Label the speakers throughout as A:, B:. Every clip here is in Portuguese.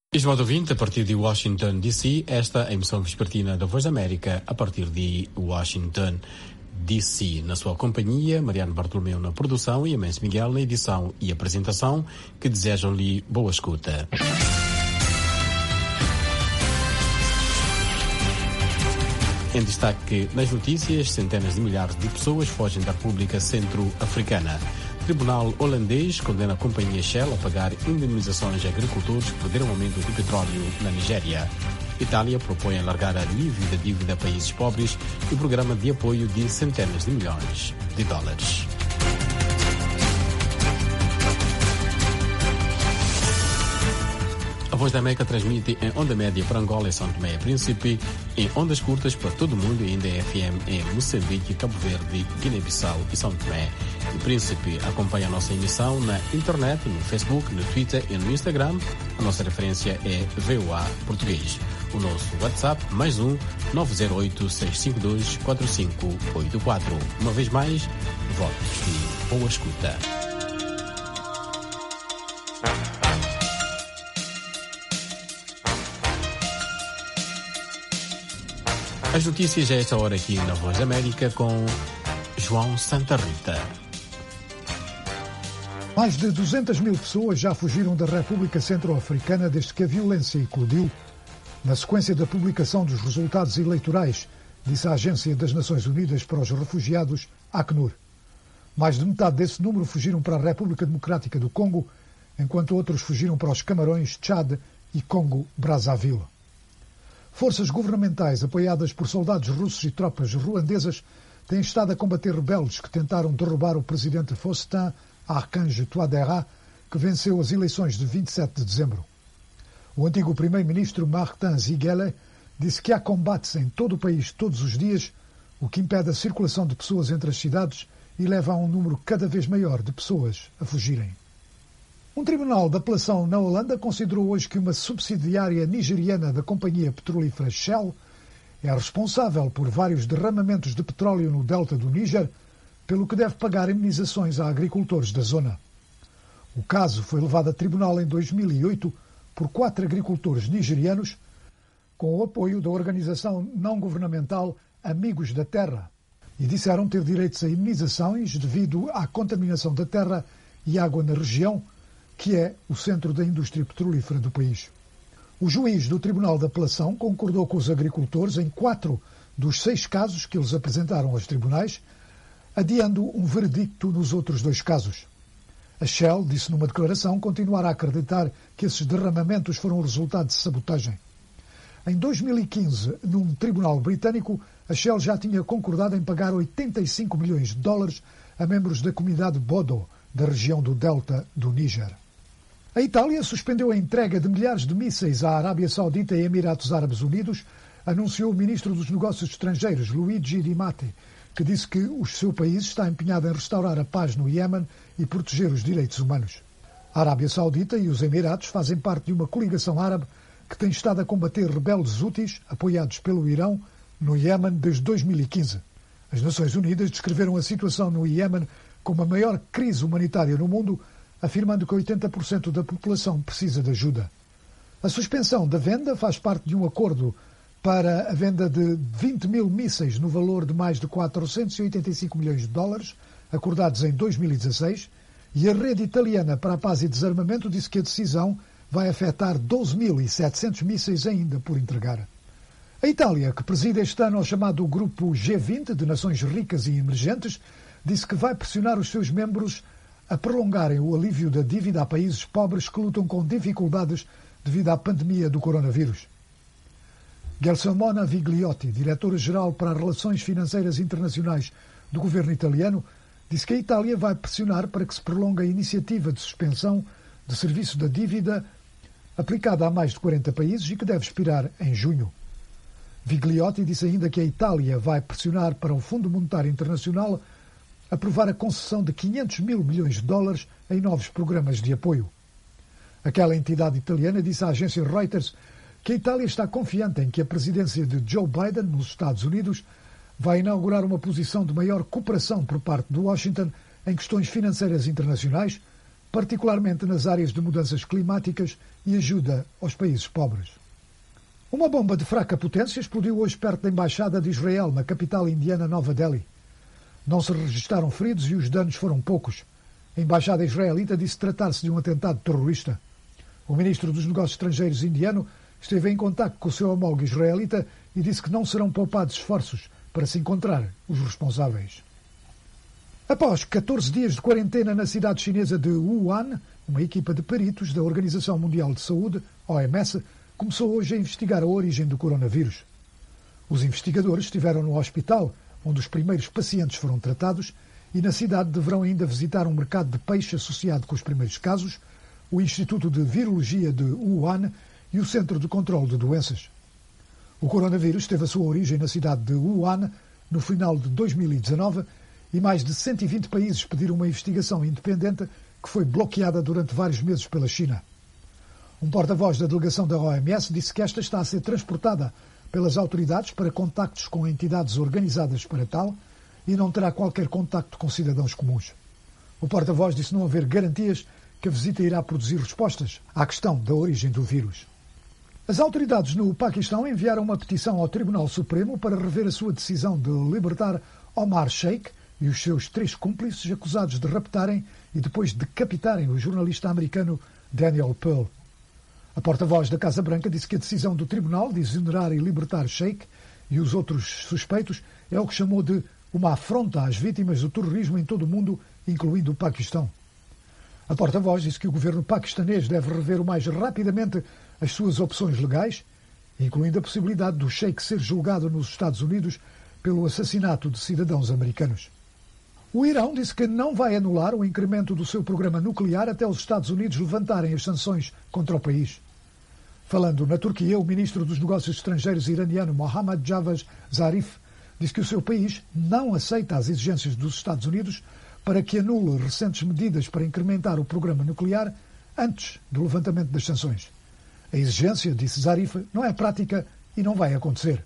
A: Estimado ouvinte, a partir de Washington, D.C., esta é a emissão vespertina da Voz da América, a partir de Washington, D.C. Na sua companhia, Mariano Bartolomeu na produção e Amêncio Miguel na edição e apresentação, que desejam-lhe boa escuta. Em destaque nas notícias, centenas de milhares de pessoas fogem da República Centro-Africana. Tribunal holandês condena a companhia Shell a pagar indemnizações a agricultores que perderam aumento de petróleo na Nigéria. Itália propõe alargar alívio da dívida a países pobres e o programa de apoio de centenas de milhões de dólares. A Voz da América transmite em onda média para Angola e São Tomé e Príncipe, em ondas curtas para todo o mundo e ainda é FM em Moçambique, Cabo Verde, Guiné-Bissau e São Tomé e Príncipe. Acompanhe a nossa emissão na internet, no Facebook, no Twitter e no Instagram. A nossa referência é VOA Português. O nosso WhatsApp, mais 908-652-4584. Uma vez mais, votos e boa escuta. As notícias a esta hora aqui na Voz da América com João Santa Rita.
B: Mais de 200 mil pessoas já fugiram da República Centro-Africana desde que a violência eclodiu, na sequência da publicação dos resultados eleitorais, disse a Agência das Nações Unidas para os Refugiados, ACNUR. Mais de metade desse número fugiram para a República Democrática do Congo, enquanto outros fugiram para os Camarões, Tchad e Congo-Brazzaville. Forças governamentais apoiadas por soldados russos e tropas ruandesas têm estado a combater rebeldes que tentaram derrubar o presidente Faustin Archange Touadéra, que venceu as eleições de 27 de dezembro. O antigo primeiro-ministro Martin Ziguele disse que há combates em todo o país todos os dias, o que impede a circulação de pessoas entre as cidades e leva a um número cada vez maior de pessoas a fugirem. Um tribunal de apelação na Holanda considerou hoje que uma subsidiária nigeriana da companhia petrolífera Shell é responsável por vários derramamentos de petróleo no delta do Níger, pelo que deve pagar indemnizações a agricultores da zona. O caso foi levado a tribunal em 2008 por 4 agricultores nigerianos, com o apoio da organização não-governamental Amigos da Terra, e disseram ter direitos a indemnizações devido à contaminação da terra e água na região, que é o centro da indústria petrolífera do país. O juiz do Tribunal de Apelação concordou com os agricultores em 4 dos 6 casos que eles apresentaram aos tribunais, adiando um veredicto nos outros 2 casos. A Shell disse numa declaração continuar a acreditar que esses derramamentos foram o resultado de sabotagem. Em 2015, num tribunal britânico, a Shell já tinha concordado em pagar 85 milhões de dólares a membros da comunidade Bodo, da região do delta do Níger. A Itália suspendeu a entrega de milhares de mísseis à Arábia Saudita e Emirados Árabes Unidos, anunciou o ministro dos Negócios Estrangeiros, Luigi Di Matteo, que disse que o seu país está empenhado em restaurar a paz no Iémen e proteger os direitos humanos. A Arábia Saudita e os Emirados fazem parte de uma coligação árabe que tem estado a combater rebeldes hútis, apoiados pelo Irão, no Iémen desde 2015. As Nações Unidas descreveram a situação no Iémen como a maior crise humanitária no mundo, afirmando que 80% da população precisa de ajuda. A suspensão da venda faz parte de um acordo para a venda de 20 mil mísseis no valor de mais de 485 milhões de dólares, acordados em 2016, e a Rede Italiana para a Paz e Desarmamento disse que a decisão vai afetar 12.700 mísseis ainda por entregar. A Itália, que preside este ano ao chamado Grupo G20 de Nações Ricas e Emergentes, disse que vai pressionar os seus membros a prolongarem o alívio da dívida a países pobres que lutam com dificuldades devido à pandemia do coronavírus. Gelsomona Vigliotti, diretora-geral para as Relações Financeiras Internacionais do governo italiano, disse que a Itália vai pressionar para que se prolongue a iniciativa de suspensão de serviço da dívida aplicada a mais de 40 países e que deve expirar em junho. Vigliotti disse ainda que a Itália vai pressionar para o Fundo Monetário Internacional aprovar a concessão de 500 mil milhões de dólares em novos programas de apoio. Aquela entidade italiana disse à agência Reuters que a Itália está confiante em que a presidência de Joe Biden nos Estados Unidos vai inaugurar uma posição de maior cooperação por parte de Washington em questões financeiras internacionais, particularmente nas áreas de mudanças climáticas e ajuda aos países pobres. Uma bomba de fraca potência explodiu hoje perto da Embaixada de Israel, na capital indiana Nova Delhi. Não se registaram feridos e os danos foram poucos. A Embaixada israelita disse tratar-se de um atentado terrorista. O ministro dos Negócios Estrangeiros indiano esteve em contacto com o seu homólogo israelita e disse que não serão poupados esforços para se encontrar os responsáveis. Após 14 dias de quarentena na cidade chinesa de Wuhan, uma equipa de peritos da Organização Mundial de Saúde, OMS, começou hoje a investigar a origem do coronavírus. Os investigadores estiveram no hospital, onde os primeiros pacientes foram tratados, e na cidade deverão ainda visitar um mercado de peixe associado com os primeiros casos, o Instituto de Virologia de Wuhan e o Centro de Controlo de Doenças. O coronavírus teve a sua origem na cidade de Wuhan no final de 2019 e mais de 120 países pediram uma investigação independente que foi bloqueada durante vários meses pela China. Um porta-voz da delegação da OMS disse que esta está a ser transportada pelas autoridades para contactos com entidades organizadas para tal e não terá qualquer contacto com cidadãos comuns. O porta-voz disse não haver garantias que a visita irá produzir respostas à questão da origem do vírus. As autoridades no Paquistão enviaram uma petição ao Tribunal Supremo para rever a sua decisão de libertar Omar Sheikh e os seus 3 cúmplices acusados de raptarem e depois decapitarem o jornalista americano Daniel Pearl. A porta-voz da Casa Branca disse que a decisão do tribunal de exonerar e libertar Sheikh e os outros suspeitos é o que chamou de uma afronta às vítimas do terrorismo em todo o mundo, incluindo o Paquistão. A porta-voz disse que o governo paquistanês deve rever o mais rapidamente as suas opções legais, incluindo a possibilidade do Sheikh ser julgado nos Estados Unidos pelo assassinato de cidadãos americanos. O Irão disse que não vai anular o incremento do seu programa nuclear até os Estados Unidos levantarem as sanções contra o país. Falando na Turquia, o ministro dos Negócios Estrangeiros iraniano Mohammad Javad Zarif disse que o seu país não aceita as exigências dos Estados Unidos para que anule recentes medidas para incrementar o programa nuclear antes do levantamento das sanções. A exigência, disse Zarif, não é prática e não vai acontecer.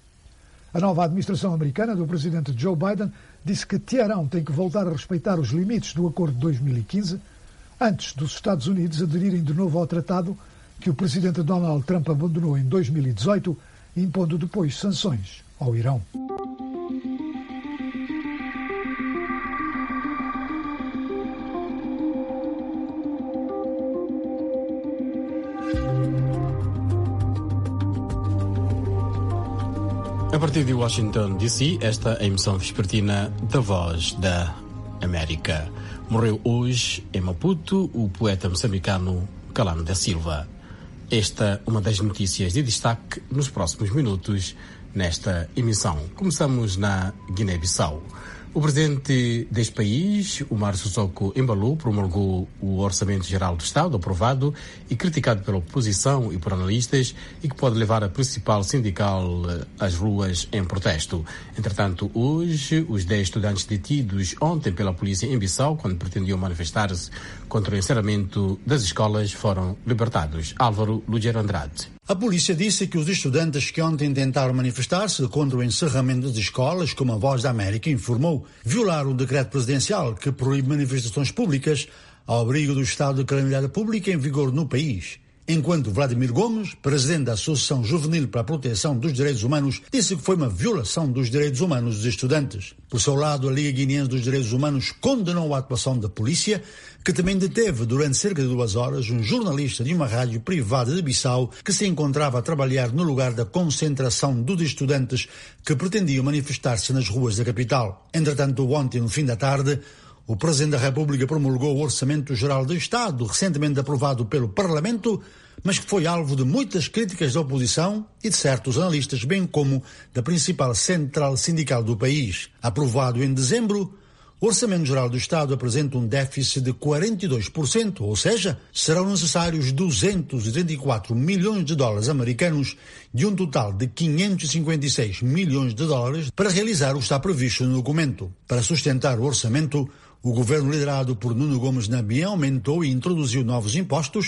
B: A nova administração americana do presidente Joe Biden disse que Teherão tem que voltar a respeitar os limites do acordo de 2015 antes dos Estados Unidos aderirem de novo ao tratado que o presidente Donald Trump abandonou em 2018, impondo depois sanções ao Irão.
A: A partir de Washington, D.C., esta é a emissão vespertina da Voz da América. Morreu hoje, em Maputo, o poeta moçambicano Calano da Silva. Esta é uma das notícias de destaque nos próximos minutos nesta emissão. Começamos na Guiné-Bissau. O presidente deste país, Umaro Sissoko Embaló, promulgou o Orçamento Geral do Estado, aprovado e criticado pela oposição e por analistas, e que pode levar a principal sindical às ruas em protesto. Entretanto, hoje, os 10 estudantes detidos ontem pela polícia em Bissau, quando pretendiam manifestar-se contra o encerramento das escolas, foram libertados. Álvaro Lugero Andrade.
C: A polícia disse que os estudantes que ontem tentaram manifestar-se contra o encerramento das escolas, como a Voz da América informou, violaram o decreto presidencial que proíbe manifestações públicas ao abrigo do estado de calamidade pública em vigor no país. Enquanto Vladimir Gomes, presidente da Associação Juvenil para a Proteção dos Direitos Humanos, disse que foi uma violação dos direitos humanos dos estudantes. Por seu lado, a Liga Guineense dos Direitos Humanos condenou a atuação da polícia, que também deteve durante cerca de 2 horas um jornalista de uma rádio privada de Bissau que se encontrava a trabalhar no lugar da concentração dos estudantes que pretendiam manifestar-se nas ruas da capital. Entretanto, ontem, no fim da tarde, o Presidente da República promulgou o Orçamento Geral do Estado, recentemente aprovado pelo Parlamento, mas que foi alvo de muitas críticas da oposição e de certos analistas, bem como da principal central sindical do país. Aprovado em dezembro, o Orçamento Geral do Estado apresenta um déficit de 42%, ou seja, serão necessários 234 milhões de dólares americanos de um total de 556 milhões de dólares para realizar o que está previsto no documento. Para sustentar o orçamento, o governo liderado por Nuno Gomes Nabi aumentou e introduziu novos impostos,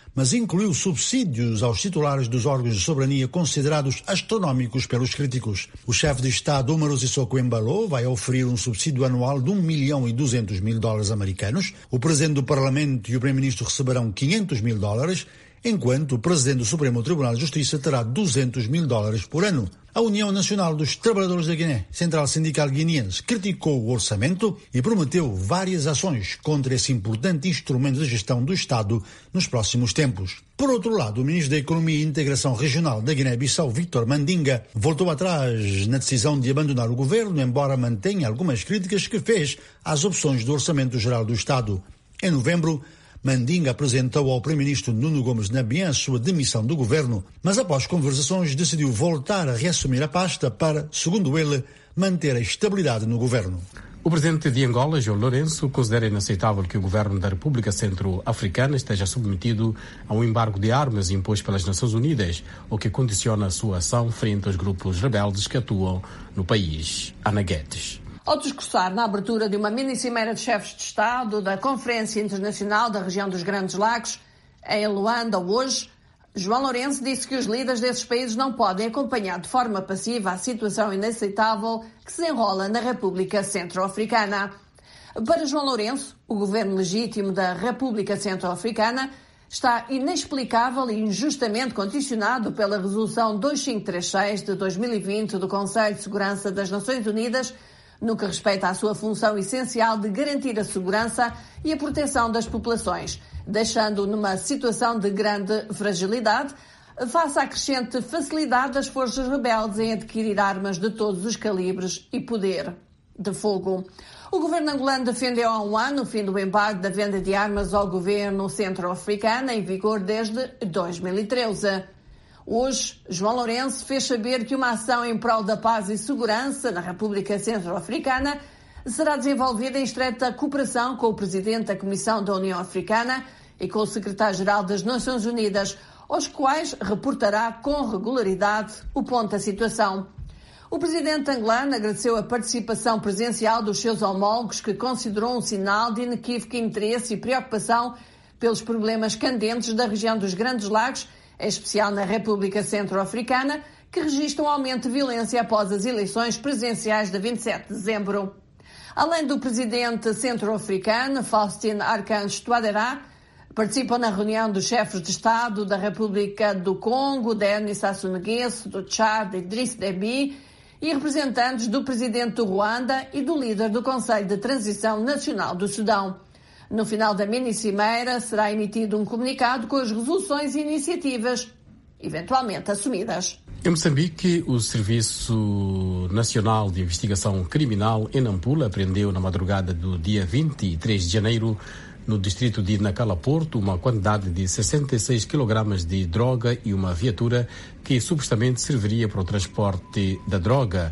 C: mas incluiu subsídios aos titulares dos órgãos de soberania considerados astronómicos pelos críticos. O chefe de Estado, Umaru Sissoco Embalo, vai oferir um subsídio anual de $1.200.000 americanos. O presidente do Parlamento e o primeiro-ministro receberão $500.000, enquanto o presidente do Supremo Tribunal de Justiça terá $200.000 por ano. A União Nacional dos Trabalhadores da Guiné, Central Sindical Guineense, criticou o orçamento e prometeu várias ações contra esse importante instrumento de gestão do Estado nos próximos tempos. Por outro lado, o ministro da Economia e Integração Regional da Guiné-Bissau, Victor Mandinga, voltou atrás na decisão de abandonar o governo, embora mantenha algumas críticas que fez às opções do Orçamento Geral do Estado. Em novembro, Mandinga apresentou ao primeiro-ministro Nuno Gomes Nabian a sua demissão do governo, mas após conversações decidiu voltar a reassumir a pasta para, segundo ele, manter a estabilidade no governo.
A: O presidente de Angola, João Lourenço, considera inaceitável que o governo da República Centro-Africana esteja submetido a um embargo de armas imposto pelas Nações Unidas, o que condiciona a sua ação frente aos grupos rebeldes que atuam no país. Ana Guedes.
D: Ao discursar na abertura de uma mini-cimeira de chefes de Estado da Conferência Internacional da Região dos Grandes Lagos, em Luanda, hoje, João Lourenço disse que os líderes desses países não podem acompanhar de forma passiva a situação inaceitável que se enrola na República Centro-Africana. Para João Lourenço, o governo legítimo da República Centro-Africana está inexplicável e injustamente condicionado pela Resolução 2536 de 2020 do Conselho de Segurança das Nações Unidas, no que respeita à sua função essencial de garantir a segurança e a proteção das populações, deixando-o numa situação de grande fragilidade face à crescente facilidade das forças rebeldes em adquirir armas de todos os calibres e poder de fogo. O governo angolano defendeu há um ano o fim do embargo da venda de armas ao governo centro-africano, em vigor desde 2013. Hoje, João Lourenço fez saber que uma ação em prol da paz e segurança na República Centro-Africana será desenvolvida em estreita cooperação com o presidente da Comissão da União Africana e com o secretário-geral das Nações Unidas, aos quais reportará com regularidade o ponto da situação. O presidente angolano agradeceu a participação presencial dos seus homólogos, que considerou um sinal de inequívoco interesse e preocupação pelos problemas candentes da região dos Grandes Lagos, em especial na República Centro-Africana, que registra um aumento de violência após as eleições presidenciais de 27 de dezembro. Além do presidente centro-africano, Faustin Archange Touadéra, participam na reunião dos chefes de Estado da República do Congo, Denis Sassou Nguesso, do Tchad, Idriss Déby, e representantes do presidente do Ruanda e do líder do Conselho de Transição Nacional do Sudão. No final da mini-cimeira será emitido um comunicado com as resoluções e iniciativas eventualmente assumidas.
A: Em Moçambique, o Serviço Nacional de Investigação Criminal em Nampula apreendeu na madrugada do dia 23 de janeiro, no distrito de Nacala Porto, uma quantidade de 66 kg de droga e uma viatura que supostamente serviria para o transporte da droga.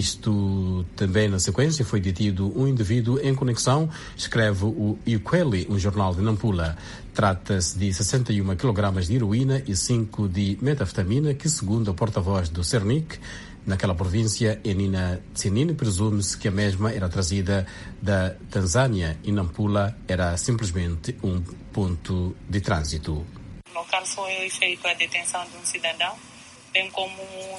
A: Isto também na sequência foi detido um indivíduo em conexão, escreve o Ikweli, um jornal de Nampula. Trata-se de 61 kg de heroína e 5 de metafetamina que, segundo a porta-voz do Cernic, naquela província, Enina Tsinine, presume-se que a mesma era trazida da Tanzânia e Nampula era simplesmente um ponto de trânsito.
E: No local foi feita a detenção de um cidadão, bem como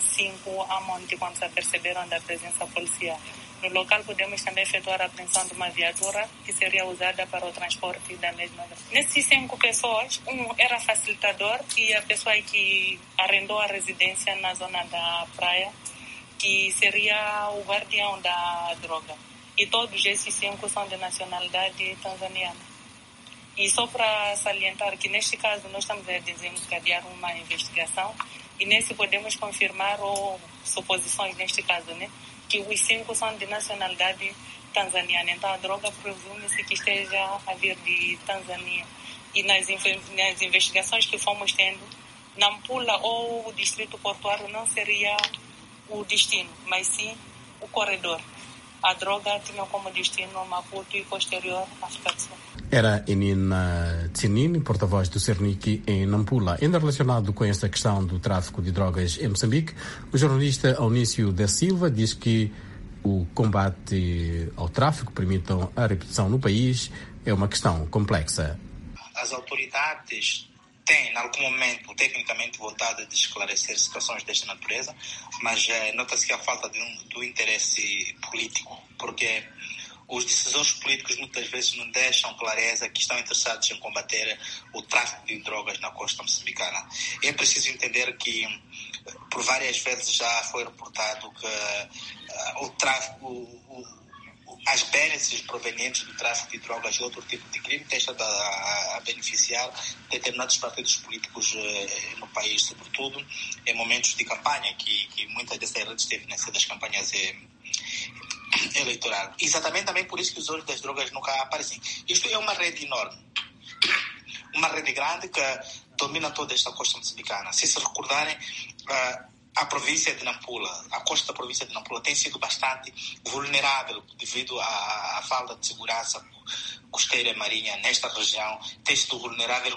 E: 5 amantes quando se aperceberam da presença policial. No local podemos também efetuar a apreensão de uma viatura que seria usada para o transporte da mesma. Nessas 5 pessoas, um era facilitador e a pessoa que arrendou a residência na zona da praia, que seria o guardião da droga. E todos esses 5 são de nacionalidade tanzaniana. E só para salientar que neste caso nós estamos a desencadear uma investigação e nesse podemos confirmar ou suposições neste caso, né? Que os 5 são de nacionalidade tanzaniana. Então a droga presume-se que esteja a vir de Tanzânia. E nas investigações que fomos tendo, Nampula ou o distrito portuário não seria o destino, mas sim o corredor. A droga tinha como destino Maputo e posterior África do Sul.
A: Era Enina Tsinine, porta-voz do Cernic em Nampula. Ainda relacionado com esta questão do tráfico de drogas em Moçambique, o jornalista Aunício da Silva diz que o combate ao tráfico, permitam a repetição no país, é uma questão complexa.
F: As autoridades tem, em algum momento, tecnicamente vontade de esclarecer situações desta natureza, mas nota-se que há falta do interesse político, porque os decisores políticos muitas vezes não deixam clareza que estão interessados em combater o tráfico de drogas na costa moçambicana. É preciso entender que, por várias vezes já foi reportado que o tráfico, as bénefícios provenientes do tráfico de drogas e outro tipo de crime têm estado a beneficiar determinados partidos políticos no país, sobretudo em momentos de campanha, que muitas dessas redes têm financiado as campanhas eleitoral. Exatamente também por isso que os olhos das drogas nunca aparecem. Isto é uma rede enorme, uma rede grande que domina toda esta costa moçambicana. Se recordarem, a província de Nampula, a costa da província de Nampula tem sido bastante vulnerável devido à falta de segurança costeira e marinha nesta região, tem sido vulnerável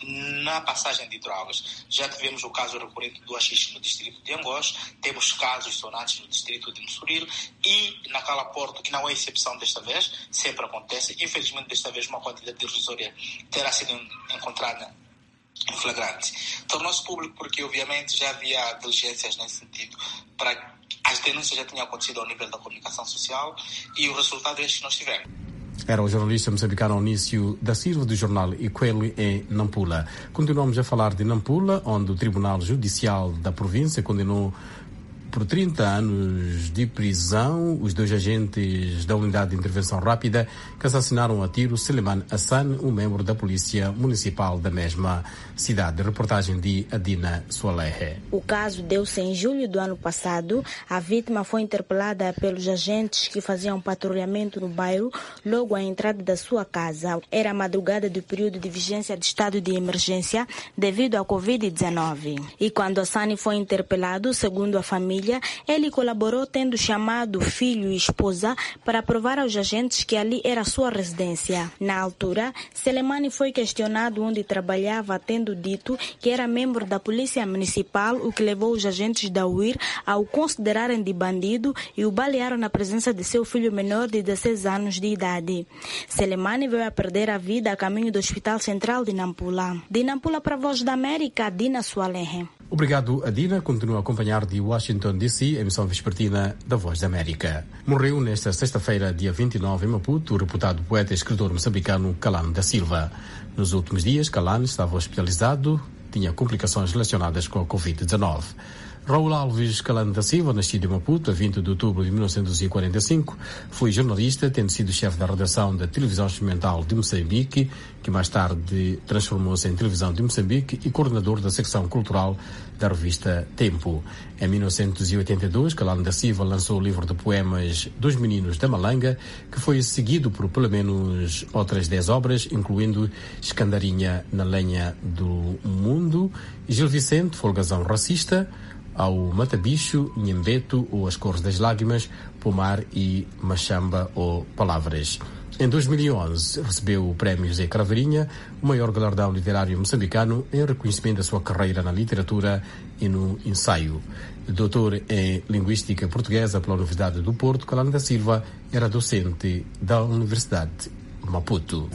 F: na passagem de drogas. Já tivemos o caso recorrente do haxixe no distrito de Angós, temos casos sonantes no distrito de Mussuril e na Cala Porto, que não é exceção desta vez, sempre acontece. Infelizmente, desta vez, uma quantidade irrisória terá sido encontrada em flagrante. Tornou-se público porque, obviamente, já havia diligências nesse sentido para as denúncias já tinham acontecido ao nível da comunicação social e o resultado é este que nós tivemos.
A: Era o jornalista moçambicano Onício da Silva, do jornal Ikweli, em Nampula. Continuamos a falar de Nampula, onde o Tribunal Judicial da província condenou por 30 anos de prisão os 2 agentes da Unidade de Intervenção Rápida que assassinaram a tiro Seleman Hassan, um membro da Polícia Municipal da mesma cidade. Reportagem de Adina Soalehe.
G: O caso deu-se em julho do ano passado. A vítima foi interpelada pelos agentes que faziam patrulhamento no bairro logo à entrada da sua casa. Era a madrugada do período de vigência de estado de emergência devido à Covid-19. E quando Hassan foi interpelado, segundo a família, ele colaborou tendo chamado filho e esposa para provar aos agentes que ali era sua residência. Na altura, Selemani foi questionado onde trabalhava, tendo dito que era membro da Polícia Municipal, o que levou os agentes da UIR a o considerarem de bandido e o balearam na presença de seu filho menor de 16 anos de idade. Selemani veio a perder a vida a caminho do Hospital Central de Nampula. De Nampula para a Voz da América, Adina Soalehe.
A: Obrigado, Adina. Continua a acompanhar de Washington, D.C., a emissão vespertina da Voz da América. Morreu nesta sexta-feira, dia 29, em Maputo, o reputado poeta e escritor moçambicano Calano da Silva. Nos últimos dias, Calano estava hospitalizado, tinha complicações relacionadas com a Covid-19. Raul Alves Calano da Silva, nascido em Maputo a 20 de outubro de 1945, foi jornalista, tendo sido chefe da redação da Televisão Experimental de Moçambique, que mais tarde transformou-se em Televisão de Moçambique, e coordenador da secção cultural da revista Tempo. Em 1982, Calano da Silva lançou o livro de poemas Dos Meninos da Malanga, que foi seguido por pelo menos outras 10 obras, incluindo Escandarinha na Lenha do Mundo, Gil Vicente, Folgazão Racista, ao Matabicho, Nhembeto ou As Cores das Lágrimas, Pomar e Machamba ou Palavras. Em 2011, recebeu o Prémio José Craveirinha, o maior galardão literário moçambicano, em reconhecimento da sua carreira na literatura e no ensaio. Doutor em Linguística Portuguesa pela Universidade do Porto, Calano da Silva era docente da Universidade de Maputo.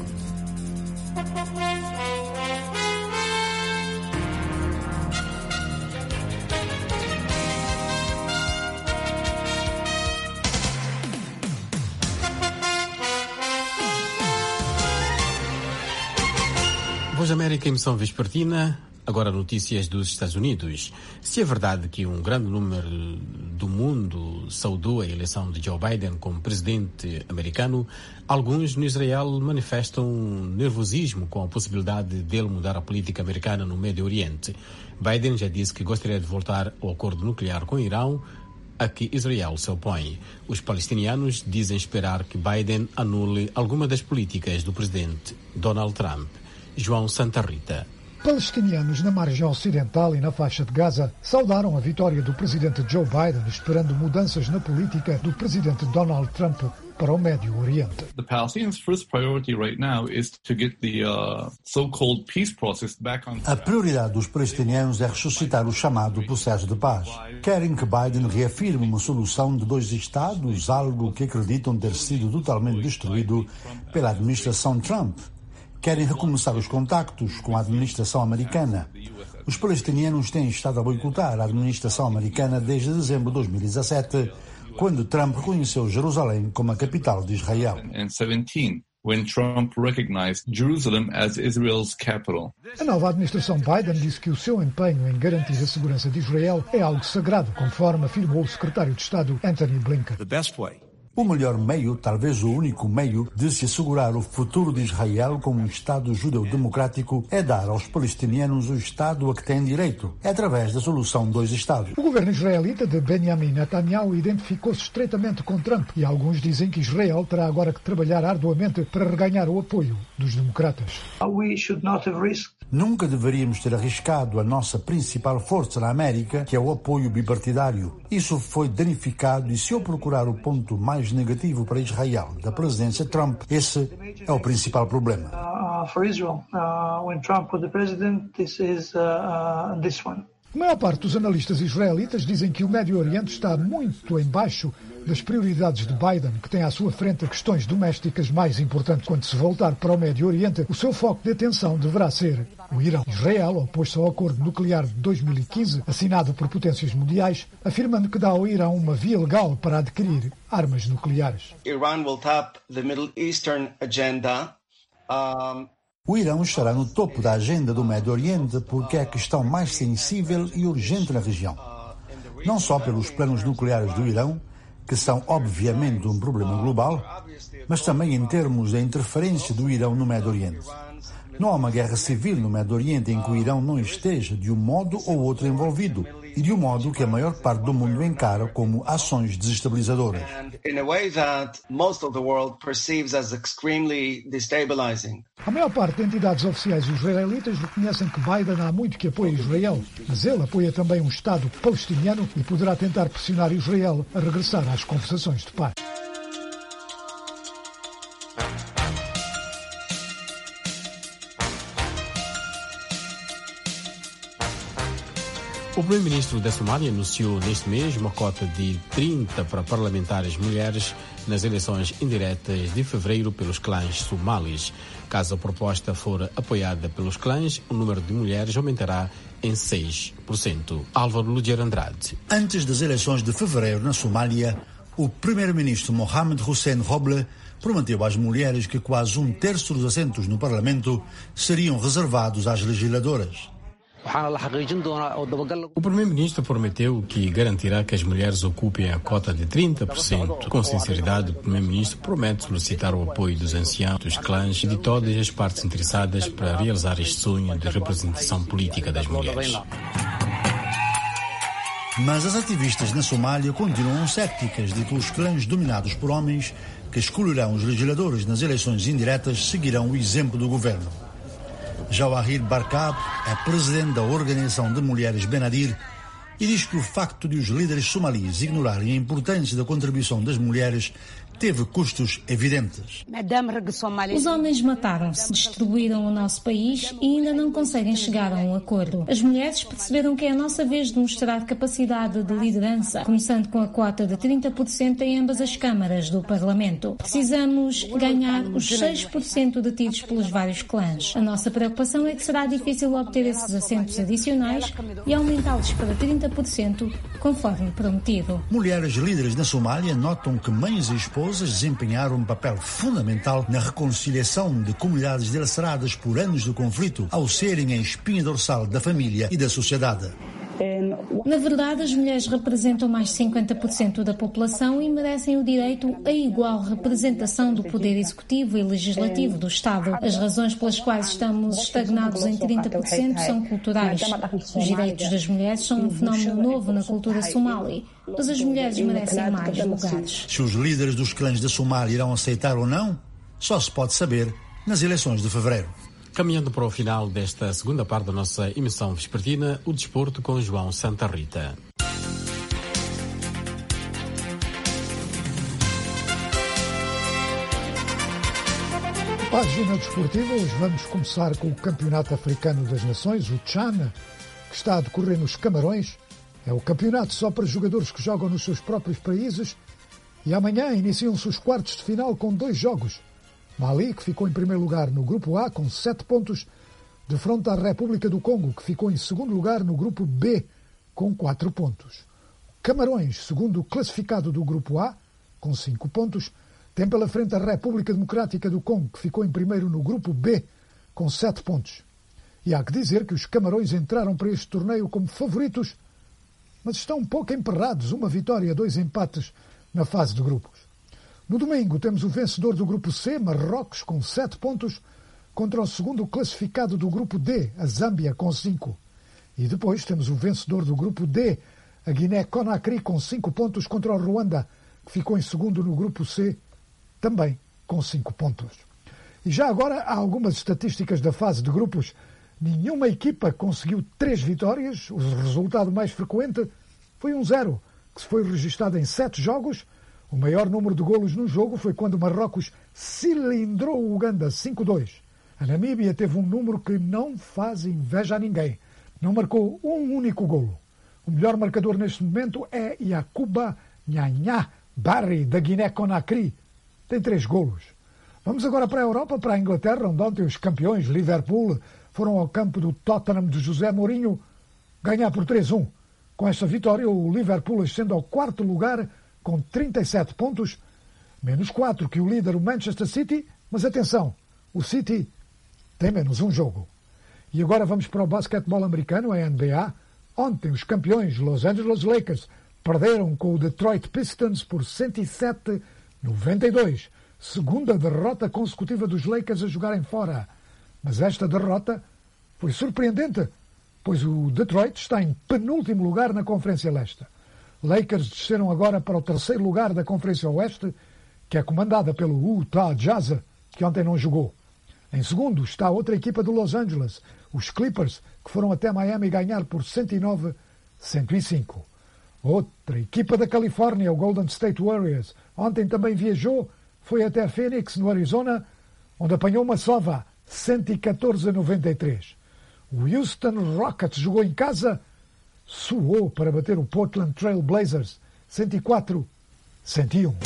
A: Voz América, emissão vespertina. Agora notícias dos Estados Unidos. Se é verdade que um grande número do mundo saudou a eleição de Joe Biden como presidente americano, alguns no Israel manifestam nervosismo com a possibilidade dele mudar a política americana no Médio Oriente. Biden já disse que gostaria de voltar ao acordo nuclear com o Irão, a que Israel se opõe. Os palestinianos dizem esperar que Biden anule alguma das políticas do presidente Donald Trump. João Santa Rita.
B: Palestinianos na margem ocidental e na faixa de Gaza saudaram a vitória do presidente Joe Biden, esperando mudanças na política do presidente Donald Trump para o Médio Oriente.
H: The Palestinians' first priority right now is to get the so-called peace process back on track.
C: A prioridade dos palestinianos é ressuscitar o chamado processo de paz. Querem que Biden reafirme uma solução de 2 Estados, algo que acreditam ter sido totalmente destruído pela administração Trump. querem recomeçar os contactos com a administração americana. Os palestinianos têm estado a boicotar a administração americana desde dezembro de 2017, quando Trump reconheceu Jerusalém como a capital de Israel.
H: When Trump recognized Jerusalem as Israel's capital.
B: A nova administração Biden disse que o seu empenho em garantir a segurança de Israel é algo sagrado, conforme afirmou o secretário de Estado Antony Blinken.
C: O melhor meio, talvez o único meio, de se assegurar o futuro de Israel como um Estado judeu-democrático é dar aos palestinianos o Estado a que têm direito, através da solução dois Estados.
B: O governo israelita de Benjamin Netanyahu identificou-se estreitamente com Trump e alguns dizem que Israel terá agora que trabalhar arduamente para reganhar o apoio dos democratas.
C: Nunca deveríamos ter arriscado a nossa principal força na América, que é o apoio bipartidário. Isso foi danificado e se eu procurar o ponto mais negativo para Israel da presidência Trump, esse é o principal problema.
B: A maior parte dos analistas israelitas dizem que o Médio Oriente está muito em baixo das prioridades de Biden, que tem à sua frente questões domésticas mais importantes. Quando se voltar para o Médio Oriente, o seu foco de atenção deverá ser o Irão. Israel opôs-se ao acordo nuclear de 2015, assinado por potências mundiais, afirmando que dá ao Irão uma via legal para adquirir armas nucleares.
I: Iran will tap the Middle Eastern agenda.
C: O Irão estará no topo da agenda do Médio Oriente porque é a questão mais sensível e urgente na região. Não só pelos planos nucleares do Irão, que são obviamente um problema global, mas também em termos da interferência do Irão no Médio Oriente. Não há uma guerra civil no Médio Oriente em que o Irão não esteja de um modo ou outro envolvido e de um modo que a maior parte do mundo encara como ações desestabilizadoras.
B: A maior parte de entidades oficiais israelitas reconhecem que Biden há muito que apoia Israel, mas ele apoia também um Estado palestiniano e poderá tentar pressionar Israel a regressar às conversações de paz.
A: O primeiro-ministro da Somália anunciou neste mês uma cota de 30 para parlamentares mulheres nas eleições indiretas de fevereiro pelos clãs somalis. Caso a proposta for apoiada pelos clãs, o número de mulheres aumentará em 6%. Álvaro Ludier Andrade.
C: Antes das eleições de fevereiro na Somália, o primeiro-ministro Mohamed Hussein Roble prometeu às mulheres que quase um terço dos assentos no Parlamento seriam reservados às legisladoras.
A: O primeiro-ministro prometeu que garantirá que as mulheres ocupem a cota de 30%. Com sinceridade, o primeiro-ministro promete solicitar o apoio dos anciãos, dos clãs e de todas as partes interessadas para realizar este sonho de representação política das mulheres.
C: Mas as ativistas na Somália continuam céticas de que os clãs dominados por homens que escolherão os legisladores nas eleições indiretas seguirão o exemplo do governo. Jawahir Barkab é presidente da Organização de Mulheres Benadir e diz que o facto de os líderes somalis ignorarem a importância da contribuição das mulheres teve custos evidentes.
J: Os homens mataram-se, destruíram o nosso país e ainda não conseguem chegar a um acordo. As mulheres perceberam que é a nossa vez de mostrar capacidade de liderança, começando com a cota de 30% em ambas as câmaras do Parlamento. Precisamos ganhar os 6% detidos pelos vários clãs. A nossa preocupação é que será difícil obter esses assentos adicionais e aumentá-los para 30%, conforme prometido.
C: Mulheres líderes na Somália notam que mães e esposas desempenharam um papel fundamental na reconciliação de comunidades dilaceradas por anos de conflito, ao serem a espinha dorsal da família e da sociedade.
J: Na verdade, as mulheres representam mais de 50% da população e merecem o direito a igual representação do poder executivo e legislativo do Estado. As razões pelas quais estamos estagnados em 30% são culturais. Os direitos das mulheres são um fenómeno novo na cultura somali, mas as mulheres merecem mais lugares.
C: Se os líderes dos clãs da Somália irão aceitar ou não, só se pode saber nas eleições de fevereiro.
A: Caminhando para o final desta segunda parte da nossa emissão vespertina, o desporto com João Santa Rita.
B: Página desportiva, hoje vamos começar com o Campeonato Africano das Nações, o CHAN, que está a decorrer nos Camarões. É o campeonato só para jogadores que jogam nos seus próprios países e amanhã iniciam-se os quartos de final com 2 jogos. Mali, que ficou em primeiro lugar no Grupo A com 7 pontos, defronta a República do Congo, que ficou em segundo lugar no Grupo B com 4 pontos. Camarões, segundo classificado do Grupo A, com 5 pontos, tem pela frente a República Democrática do Congo, que ficou em primeiro no Grupo B com 7 pontos. E há que dizer que os Camarões entraram para este torneio como favoritos, mas estão um pouco emperrados, 1 vitória, 2 empates na fase de grupos. No domingo temos o vencedor do Grupo C, Marrocos, com 7 pontos, contra o segundo classificado do Grupo D, a Zâmbia, com 5. E depois temos o vencedor do Grupo D, a Guiné-Conakry, com 5 pontos, contra o Ruanda, que ficou em segundo no Grupo C, também com 5 pontos. E já agora há algumas estatísticas da fase de grupos. Nenhuma equipa conseguiu 3 vitórias. O resultado mais frequente foi 1-0, que se foi registado em 7 jogos. O maior número de golos no jogo foi quando Marrocos cilindrou o Uganda 5-2. A Namíbia teve um número que não faz inveja a ninguém. Não marcou um único golo. O melhor marcador neste momento é Yakuba Nhanhá Barry, da Guiné-Conakry. Tem 3 golos. Vamos agora para a Europa, para a Inglaterra, onde ontem os campeões Liverpool foram ao campo do Tottenham de José Mourinho ganhar por 3-1. Com esta vitória, o Liverpool ascende ao 4º lugar com 37 pontos, menos 4 que o líder, o Manchester City, mas atenção, o City tem menos um jogo. E agora vamos para o basquetebol americano, a NBA. Ontem os campeões Los Angeles Lakers perderam com o Detroit Pistons por 107-92. Segunda derrota consecutiva dos Lakers a jogarem fora. Mas esta derrota foi surpreendente, pois o Detroit está em penúltimo lugar na Conferência Leste. Lakers desceram agora para o 3º lugar da Conferência Oeste, que é comandada pelo Utah Jazz, que ontem não jogou. Em segundo está outra equipa do Los Angeles, os Clippers, que foram até Miami ganhar por 109-105. Outra equipa da Califórnia, o Golden State Warriors, ontem também viajou, foi até Phoenix, no Arizona, onde apanhou uma sova, 114-93. O Houston Rockets jogou em casa, suou para bater o Portland Trail Blazers, 104-101.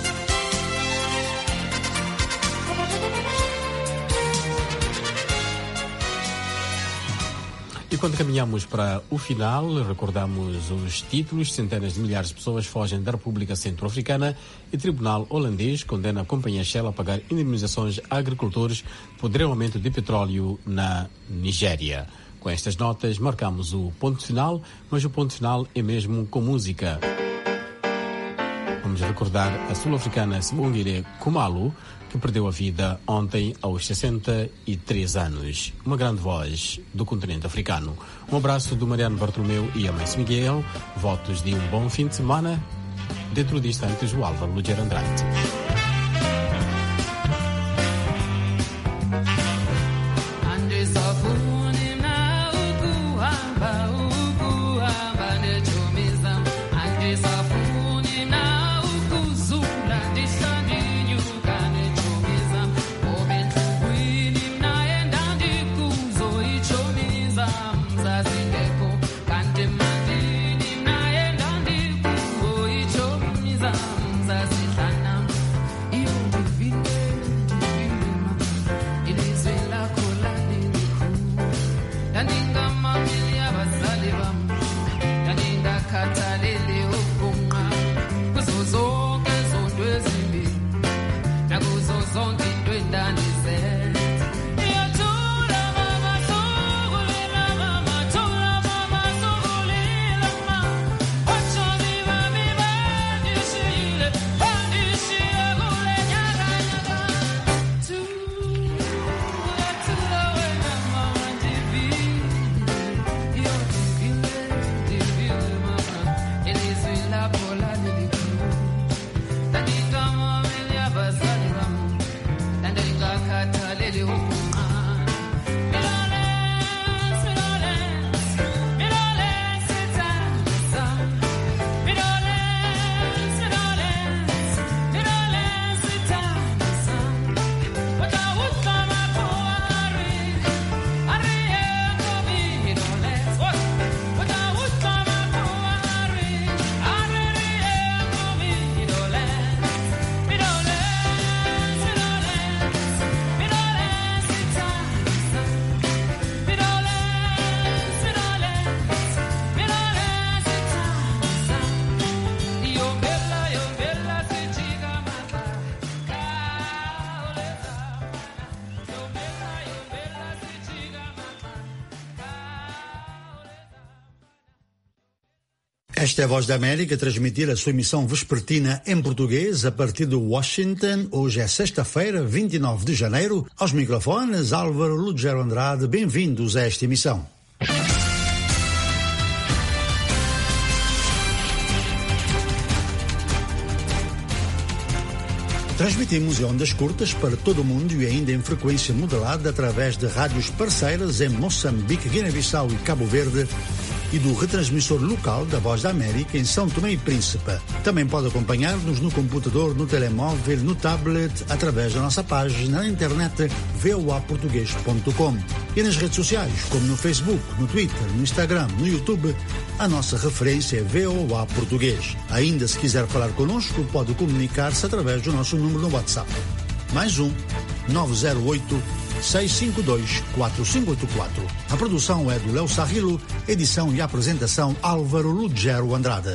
A: E quando caminhamos para o final, recordamos os títulos. Centenas de milhares de pessoas fogem da República Centro-Africana e tribunal holandês condena a companhia Shell a pagar indemnizações a agricultores por derramamento de petróleo na Nigéria. Com estas notas marcamos o ponto final, mas o ponto final é mesmo com música. Vamos recordar a sul-africana Sibongile Khumalo, que perdeu a vida ontem aos 63 anos. Uma grande voz do continente africano. Um abraço do Mariano Bartolomeu e a Mãe Miguel. Votos de um bom fim de semana. Dentro de instantes, o Álvaro Lugero Andrade.
C: Esta é a Voz da América, transmitir a sua emissão vespertina em português a partir de Washington. Hoje é sexta-feira, 29 de janeiro. Aos microfones, Álvaro Lugero Andrade. Bem-vindos a esta emissão. Transmitimos em ondas curtas para todo o mundo e ainda em frequência modulada através de rádios parceiras em Moçambique, Guiné-Bissau e Cabo Verde e do retransmissor local da Voz da América em São Tomé e Príncipe. Também pode acompanhar-nos no computador, no telemóvel, no tablet, através da nossa página na internet voaportugues.com e nas redes sociais, como no Facebook, no Twitter, no Instagram, no YouTube. A nossa referência é VOA Português. Ainda se quiser falar connosco, pode comunicar-se através do nosso número no WhatsApp. Mais 908-652-4584. A produção é do Léo Sarrilo, edição e apresentação Álvaro Lugero Andrade.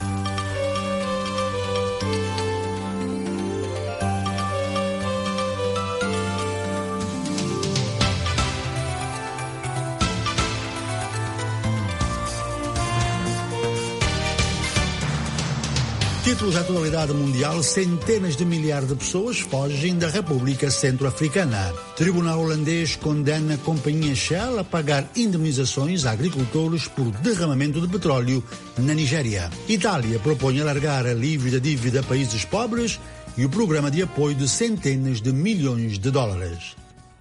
C: Títulos da atualidade mundial: centenas de milhares de pessoas fogem da República Centro-Africana. Tribunal holandês condena a companhia Shell a pagar indemnizações a agricultores por derramamento de petróleo na Nigéria. Itália propõe alargar alívio da dívida a países pobres e o programa de apoio de centenas de milhões de dólares.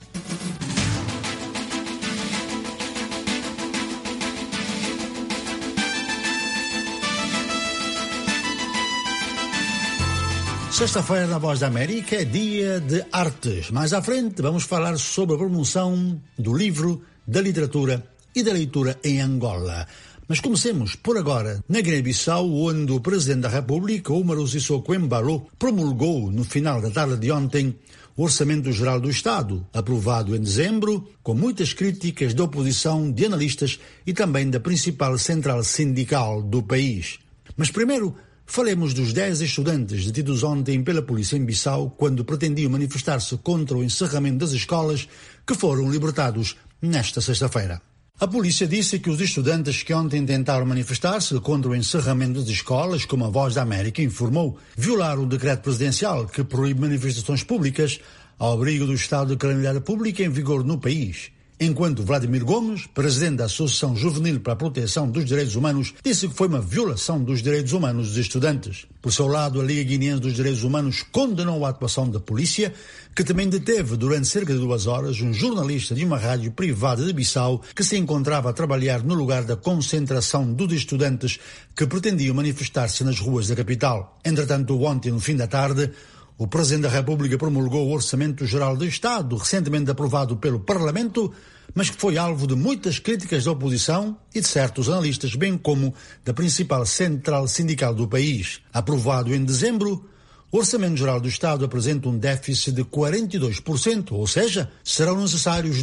C: Sexta-feira na Voz da América é dia de artes. Mais à frente vamos falar sobre a promoção do livro, da literatura e da leitura em Angola. Mas comecemos por agora na Guiné-Bissau, onde o Presidente da República, Umaru Sissoko Embalo, promulgou no final da tarde de ontem o Orçamento Geral do Estado, aprovado em dezembro, com muitas críticas da oposição, de analistas e também da principal central sindical do país. Mas primeiro, falemos dos 10 estudantes detidos ontem pela polícia em Bissau quando pretendiam manifestar-se contra o encerramento das escolas, que foram libertados nesta sexta-feira. A polícia disse que os estudantes que ontem tentaram manifestar-se contra o encerramento das escolas, como a Voz da América informou, violaram o decreto presidencial que proíbe manifestações públicas ao abrigo do estado de calamidade pública em vigor no país. Enquanto Vladimir Gomes, presidente da Associação Juvenil para a Proteção dos Direitos Humanos, disse que foi uma violação dos direitos humanos dos estudantes. Por seu lado, a Liga Guineense dos Direitos Humanos condenou a atuação da polícia, que também deteve durante cerca de 2 horas um jornalista de uma rádio privada de Bissau que se encontrava a trabalhar no lugar da concentração dos estudantes que pretendiam manifestar-se nas ruas da capital. Entretanto, ontem, no fim da tarde, o Presidente da República promulgou o Orçamento Geral do Estado, recentemente aprovado pelo Parlamento, mas que foi alvo de muitas críticas da oposição e de certos analistas, bem como da principal central sindical do país. Aprovado em dezembro, o Orçamento Geral do Estado apresenta um déficit de 42%, ou seja, serão necessários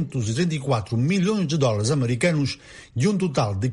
C: 234 milhões de dólares americanos de um total de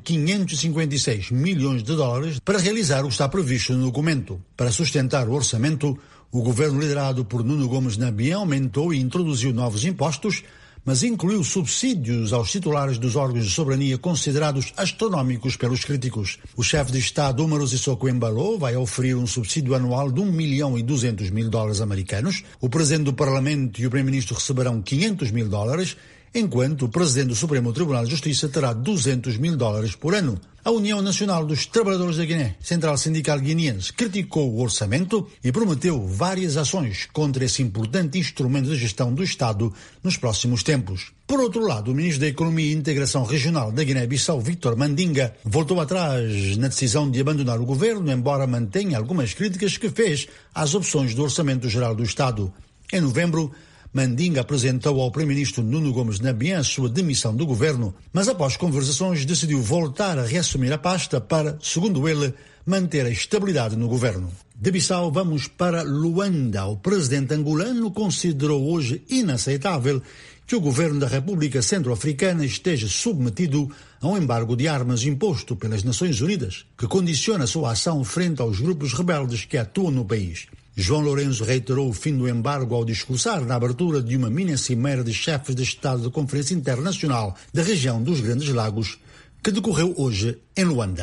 C: 556 milhões de dólares para realizar o que está previsto no documento. Para sustentar o orçamento, o governo liderado por Nuno Gomes Nabian aumentou e introduziu novos impostos, mas incluiu subsídios aos titulares dos órgãos de soberania considerados astronómicos pelos críticos. O chefe de Estado, Umaru Sissoko Embalo, vai oferecer um subsídio anual de 1.200.000 dólares americanos. O Presidente do Parlamento e o Primeiro-Ministro receberão 500.000 dólares, enquanto o Presidente do Supremo Tribunal de Justiça terá 200.000 dólares por ano. A União Nacional dos Trabalhadores da Guiné, Central Sindical Guineense, criticou o orçamento e prometeu várias ações contra esse importante instrumento de gestão do Estado nos próximos tempos. Por outro lado, o Ministro da Economia e Integração Regional da Guiné-Bissau, Victor Mandinga, voltou atrás na decisão de abandonar o governo, embora mantenha algumas críticas que fez às opções do Orçamento Geral do Estado. Em novembro, Mandinga apresentou ao Primeiro-Ministro Nuno Gomes Nabian a sua demissão do governo, mas após conversações decidiu voltar a reassumir a pasta para, segundo ele, manter a estabilidade no governo. De Bissau vamos para Luanda. O presidente angolano considerou hoje inaceitável que o governo da República Centro-Africana esteja submetido a um embargo de armas imposto pelas Nações Unidas, que condiciona sua ação frente aos grupos rebeldes que atuam no país. João Lourenço reiterou o fim do embargo ao discursar na abertura de uma mini-cimeira de chefes de Estado da Conferência Internacional da região dos Grandes Lagos, que decorreu hoje em Luanda.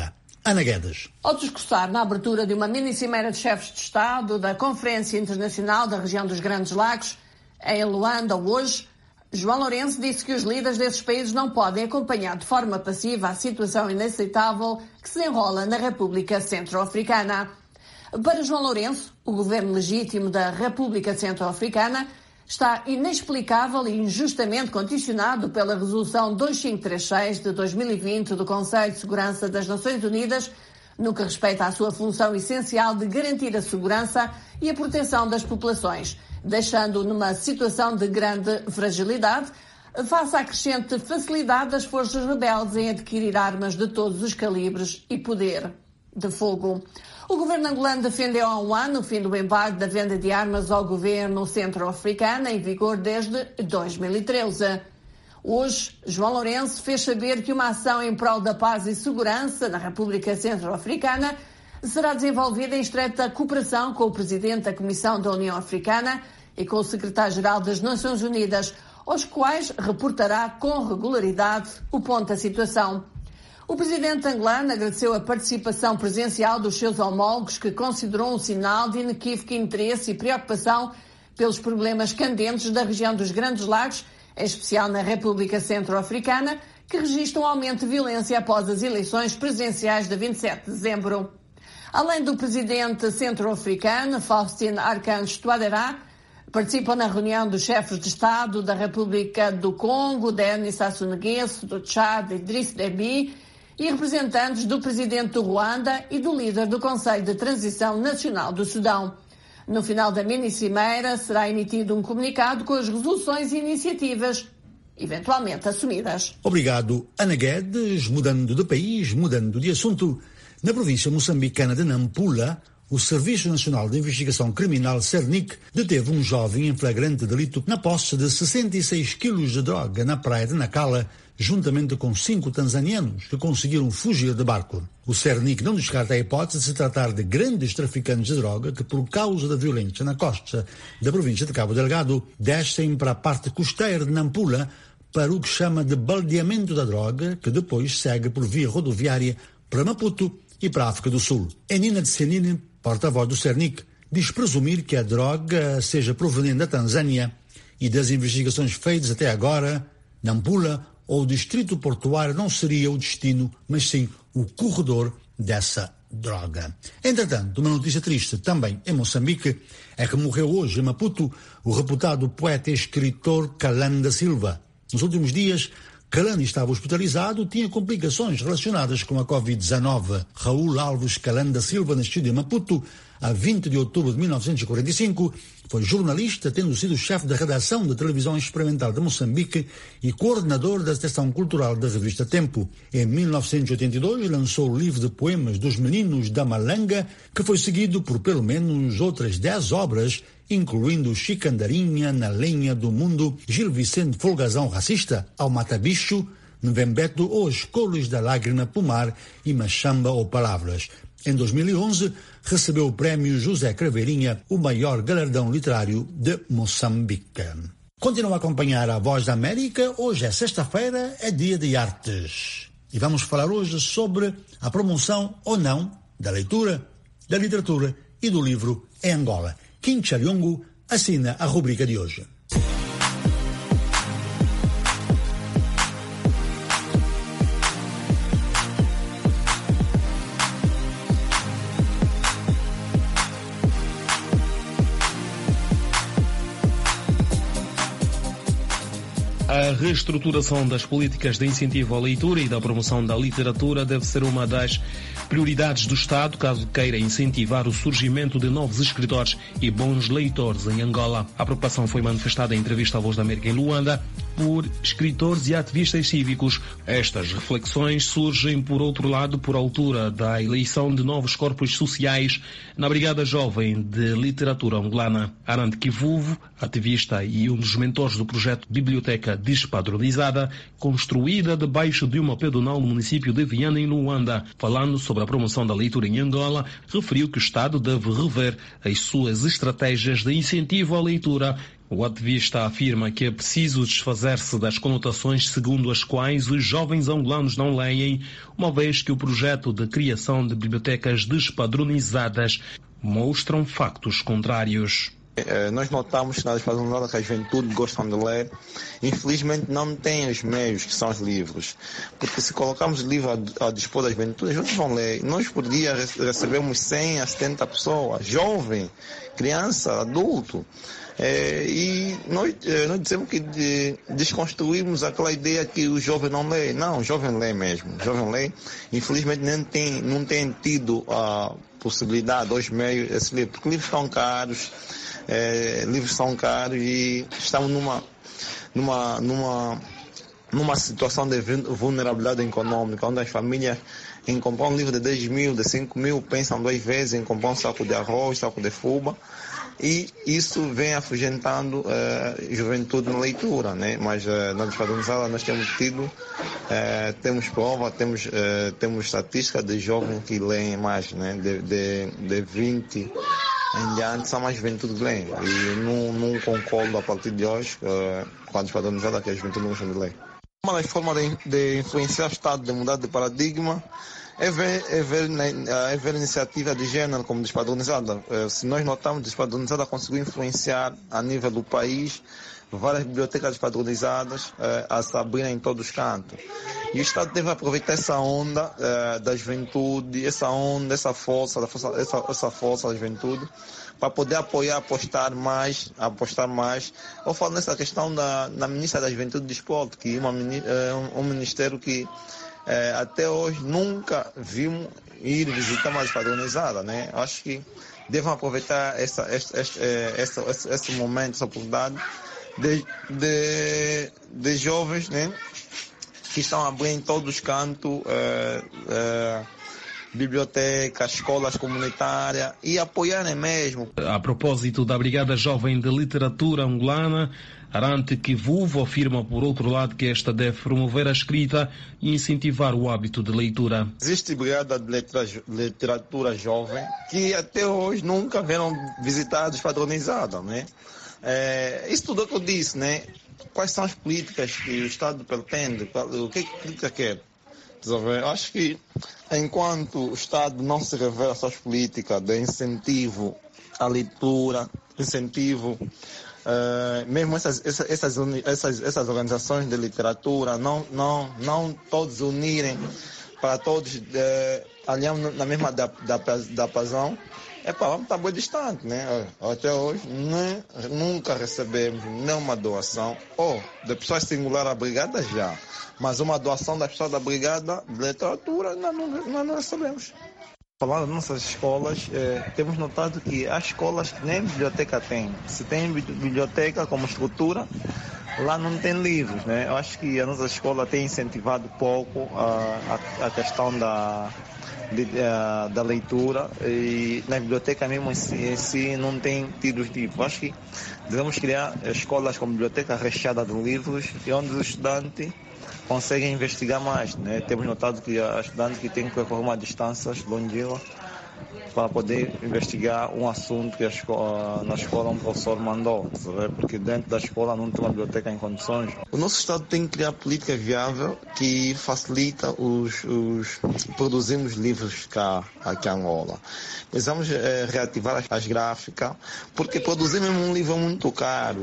C: Ana Guedes.
D: Ao discursar na abertura de uma mini-cimeira de chefes de Estado da Conferência Internacional da Região dos Grandes Lagos, em Luanda hoje, João Lourenço disse que os líderes desses países não podem acompanhar de forma passiva a situação inaceitável que se enrola na República Centro-Africana. Para João Lourenço, o governo legítimo da República Centro-Africana está inexplicável e injustamente condicionado pela Resolução 2536 de 2020 do Conselho de Segurança das Nações Unidas, no que respeita à sua função essencial de garantir a segurança e a proteção das populações, deixando-o numa situação de grande fragilidade face à crescente facilidade das forças rebeldes em adquirir armas de todos os calibres e poder de fogo. O governo angolano defendeu há um ano o fim do embargo da venda de armas ao governo centro-africano, em vigor desde 2013. Hoje, João Lourenço fez saber que uma ação em prol da paz e segurança na República Centro-Africana será desenvolvida em estreita cooperação com o presidente da Comissão da União Africana e com o secretário-geral das Nações Unidas, aos quais reportará com regularidade o ponto da situação. O presidente angolano agradeceu a participação presencial dos seus homólogos, que considerou um sinal de inequívoco interesse e preocupação pelos problemas candentes da região dos Grandes Lagos, em especial na República Centro-Africana, que registra um aumento de violência após as eleições presidenciais de 27 de dezembro. Além do presidente centro-africano, Faustin Archange Touadéra, participam na reunião dos chefes de Estado da República do Congo, Denis Sassou Nguesso, do Tchad, Idriss Déby, e representantes do presidente do Ruanda e do líder do Conselho de Transição Nacional do Sudão. No final da mini-cimeira será emitido um comunicado com as resoluções e iniciativas eventualmente assumidas.
C: Obrigado, Ana Guedes. Mudando de país, mudando de assunto, na província moçambicana de Nampula, o Serviço Nacional de Investigação Criminal, SERNIC, deteve um jovem em flagrante delito na posse de 66 quilos de droga na praia de Nacala, juntamente com 5 tanzanianos que conseguiram fugir de barco. O SERNIC não descarta a hipótese de se tratar de grandes traficantes de droga que, por causa da violência na costa da província de Cabo Delgado, descem para a parte costeira de Nampula para o que chama de baldeamento da droga, que depois segue por via rodoviária para Maputo e para a África do Sul. Enina de Senine, porta-voz do SERNIC, diz presumir que a droga seja proveniente da Tanzânia e das investigações feitas até agora, Nampula ou o distrito portuário não seria o destino, mas sim o corredor dessa droga. Entretanto, uma notícia triste também em Moçambique é que morreu hoje em Maputo o reputado poeta e escritor Calando da Silva. Nos últimos dias, Calando estava hospitalizado e tinha complicações relacionadas com a Covid-19. Raul Alves Calando da Silva, nascido em Maputo a 20 de outubro de 1945, foi jornalista, tendo sido chefe da redação da televisão experimental de Moçambique e coordenador da seção cultural da revista Tempo. Em 1982 lançou o livro de poemas dos Meninos da Malanga, que foi seguido por pelo menos outras 10 obras, incluindo Chicandarinha, Na Lenha do Mundo, Gil Vicente Folgazão Racista, Ao Mata-Bicho, Nvembeto ou As Cores da Lágrima Pomar e Machamba ou Palavras. Em 2011, recebeu o prémio José Craveirinha, o maior galardão literário de Moçambique. Continua a acompanhar a Voz da América. Hoje é sexta-feira, é dia de artes. E vamos falar hoje sobre a promoção ou não da leitura, da literatura e do livro em Angola. Kim Chaliongo assina a rubrica de hoje.
K: A reestruturação das políticas de incentivo à leitura e da promoção da literatura deve ser uma das prioridades do Estado, caso queira incentivar o surgimento de novos escritores e bons leitores em Angola. A preocupação foi manifestada em entrevista à Voz da América em Luanda por escritores e ativistas cívicos. Estas reflexões surgem, por outro lado, por altura da eleição de novos corpos sociais na Brigada Jovem de Literatura Angolana. Arante Kivuvo, ativista e um dos mentores do projeto Biblioteca Despadronizada, construída debaixo de uma pedonal no município de Viana, em Luanda, falando sobre a promoção da leitura em Angola, referiu que o Estado deve rever as suas estratégias de incentivo à leitura, O ativista afirma que é preciso desfazer-se das conotações segundo as quais os jovens angolanos não leem, uma vez que o projeto de criação de bibliotecas despadronizadas mostram factos contrários.
L: Nós notamos que na despadronizada que a juventude gostam de ler, infelizmente não tem os meios que são os livros, porque se colocarmos livros ao dispor da juventude, os jovens vão ler. Nós por dia recebemos 100 a 70 pessoas, jovem, criança, adulto. E nós dizemos que desconstruímos aquela ideia que o jovem não lê. Não, o jovem lê mesmo. O jovem lê, infelizmente não tem tido a possibilidade, os meios, esse livro, porque livros estão caros. Livros são caros e estamos numa situação de vulnerabilidade econômica, onde as famílias em comprar um livro de 10 mil, de 5 mil, pensam 2 vezes em comprar um saco de arroz, saco de fuba, e isso vem afugentando a juventude na leitura, né? Mas na despadronizada nós temos prova, temos estatística de jovens que leem mais, né? De 20 em diante, são mais juventude que leem. E não concordo a partir de hoje com a despadronizada que a juventude não gosta de ler. Uma das formas de influenciar o Estado, de mudar de paradigma, é ver iniciativa de gênero como despadronizada. Se nós notamos, despadronizada conseguiu influenciar a nível do país várias bibliotecas despadronizadas a se abrirem em todos os cantos. E o Estado deve aproveitar essa onda da juventude, essa força da juventude, para poder apoiar, apostar mais. Eu falo nessa questão da ministra da Juventude e Desporto, que é um ministério que até hoje nunca vimos ir visitar uma despadronizada, né? Acho que devem aproveitar esse momento, essa oportunidade de jovens, né, que estão abrindo em todos os cantos bibliotecas, escolas comunitárias e apoiarem mesmo.
K: A propósito da Brigada Jovem de Literatura Angolana, Arante Kivuvo afirma, por outro lado, que esta deve promover a escrita e incentivar o hábito de leitura.
L: Existe Brigada de Literatura Jovem que até hoje nunca vieram visitar a despadronizada, né? Isso tudo é o que eu disse, né? Quais são as políticas que o Estado pretende? O que a política quer? Eu acho que enquanto o Estado não se revela as suas políticas de incentivo à leitura, incentivo, mesmo essas organizações de literatura, não todos unirem para todos alinharmos na mesma diapasão, vamos estar bem distante, né? Até hoje nunca recebemos nenhuma doação, de pessoas singulares à Brigada já, mas uma doação das pessoas da Brigada de Literatura não recebemos. Falando das nossas escolas, temos notado que há escolas que nem biblioteca tem. Se tem biblioteca como estrutura, lá não tem livros, né? Eu acho que a nossa escola tem incentivado pouco a questão da leitura, e na biblioteca mesmo em si não tem tido os livros. Acho que devemos criar escolas com biblioteca recheada de livros e onde os estudantes conseguem investigar mais, né? Temos notado que há estudantes que têm que percorrer distâncias longínquas para poder investigar um assunto que na escola um professor mandou, porque dentro da escola não tem uma biblioteca em condições. O nosso Estado tem que criar política viável que facilita produzirmos livros aqui em Angola. Precisamos reativar as gráficas, porque produzir mesmo um livro é muito caro.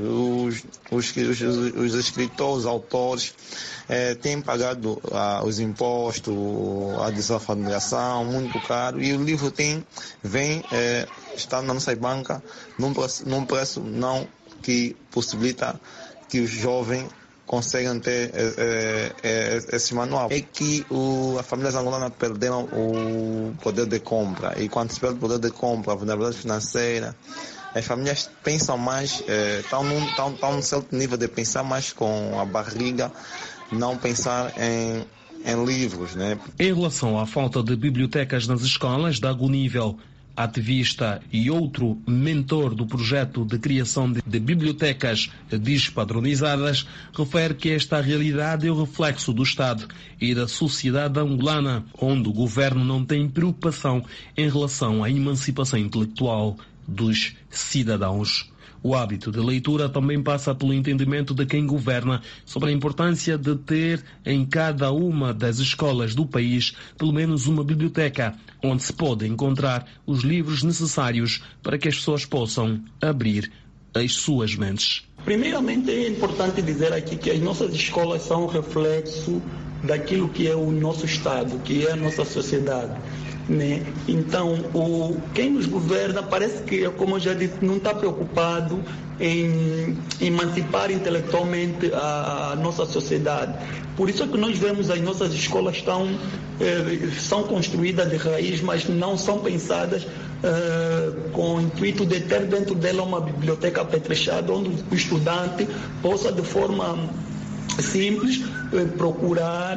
L: Os escritores, os autores têm pagado os impostos, a desafiliação, muito caro, e o livro está na nossa banca num preço não que possibilita que os jovens consigam ter esse manual. É que as famílias angolanas perderam o poder de compra, e quando se perde o poder de compra, a vulnerabilidade financeira, as famílias pensam mais, estão num certo nível de pensar mais com a barriga, não pensar em livros, né?
K: Em relação à falta de bibliotecas nas escolas, Dago Nível, ativista e outro mentor do projeto de criação de bibliotecas despadronizadas, refere que esta realidade é o reflexo do Estado e da sociedade angolana, onde o governo não tem preocupação em relação à emancipação intelectual dos cidadãos. O hábito de leitura também passa pelo entendimento de quem governa sobre a importância de ter em cada uma das escolas do país pelo menos uma biblioteca, onde se pode encontrar os livros necessários para que as pessoas possam abrir as suas mentes.
M: Primeiramente, é importante dizer aqui que as nossas escolas são um reflexo daquilo que é o nosso Estado, que é a nossa sociedade, né? Então, quem nos governa parece que, como eu já disse, não está preocupado em emancipar intelectualmente a nossa sociedade. Por isso é que nós vemos as nossas escolas são construídas de raiz, mas não são pensadas com o intuito de ter dentro dela uma biblioteca apetrechada, onde o estudante possa, de forma simples, procurar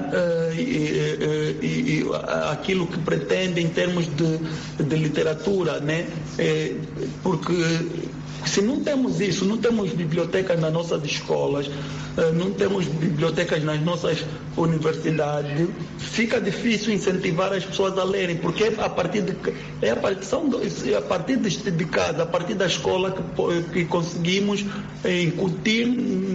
M: aquilo que pretende em termos de literatura, né? Porque se não temos isso, não temos bibliotecas nas nossas escolas, não temos bibliotecas nas nossas universidades, fica difícil incentivar as pessoas a lerem, porque a partir de casa, a partir da escola que conseguimos incutir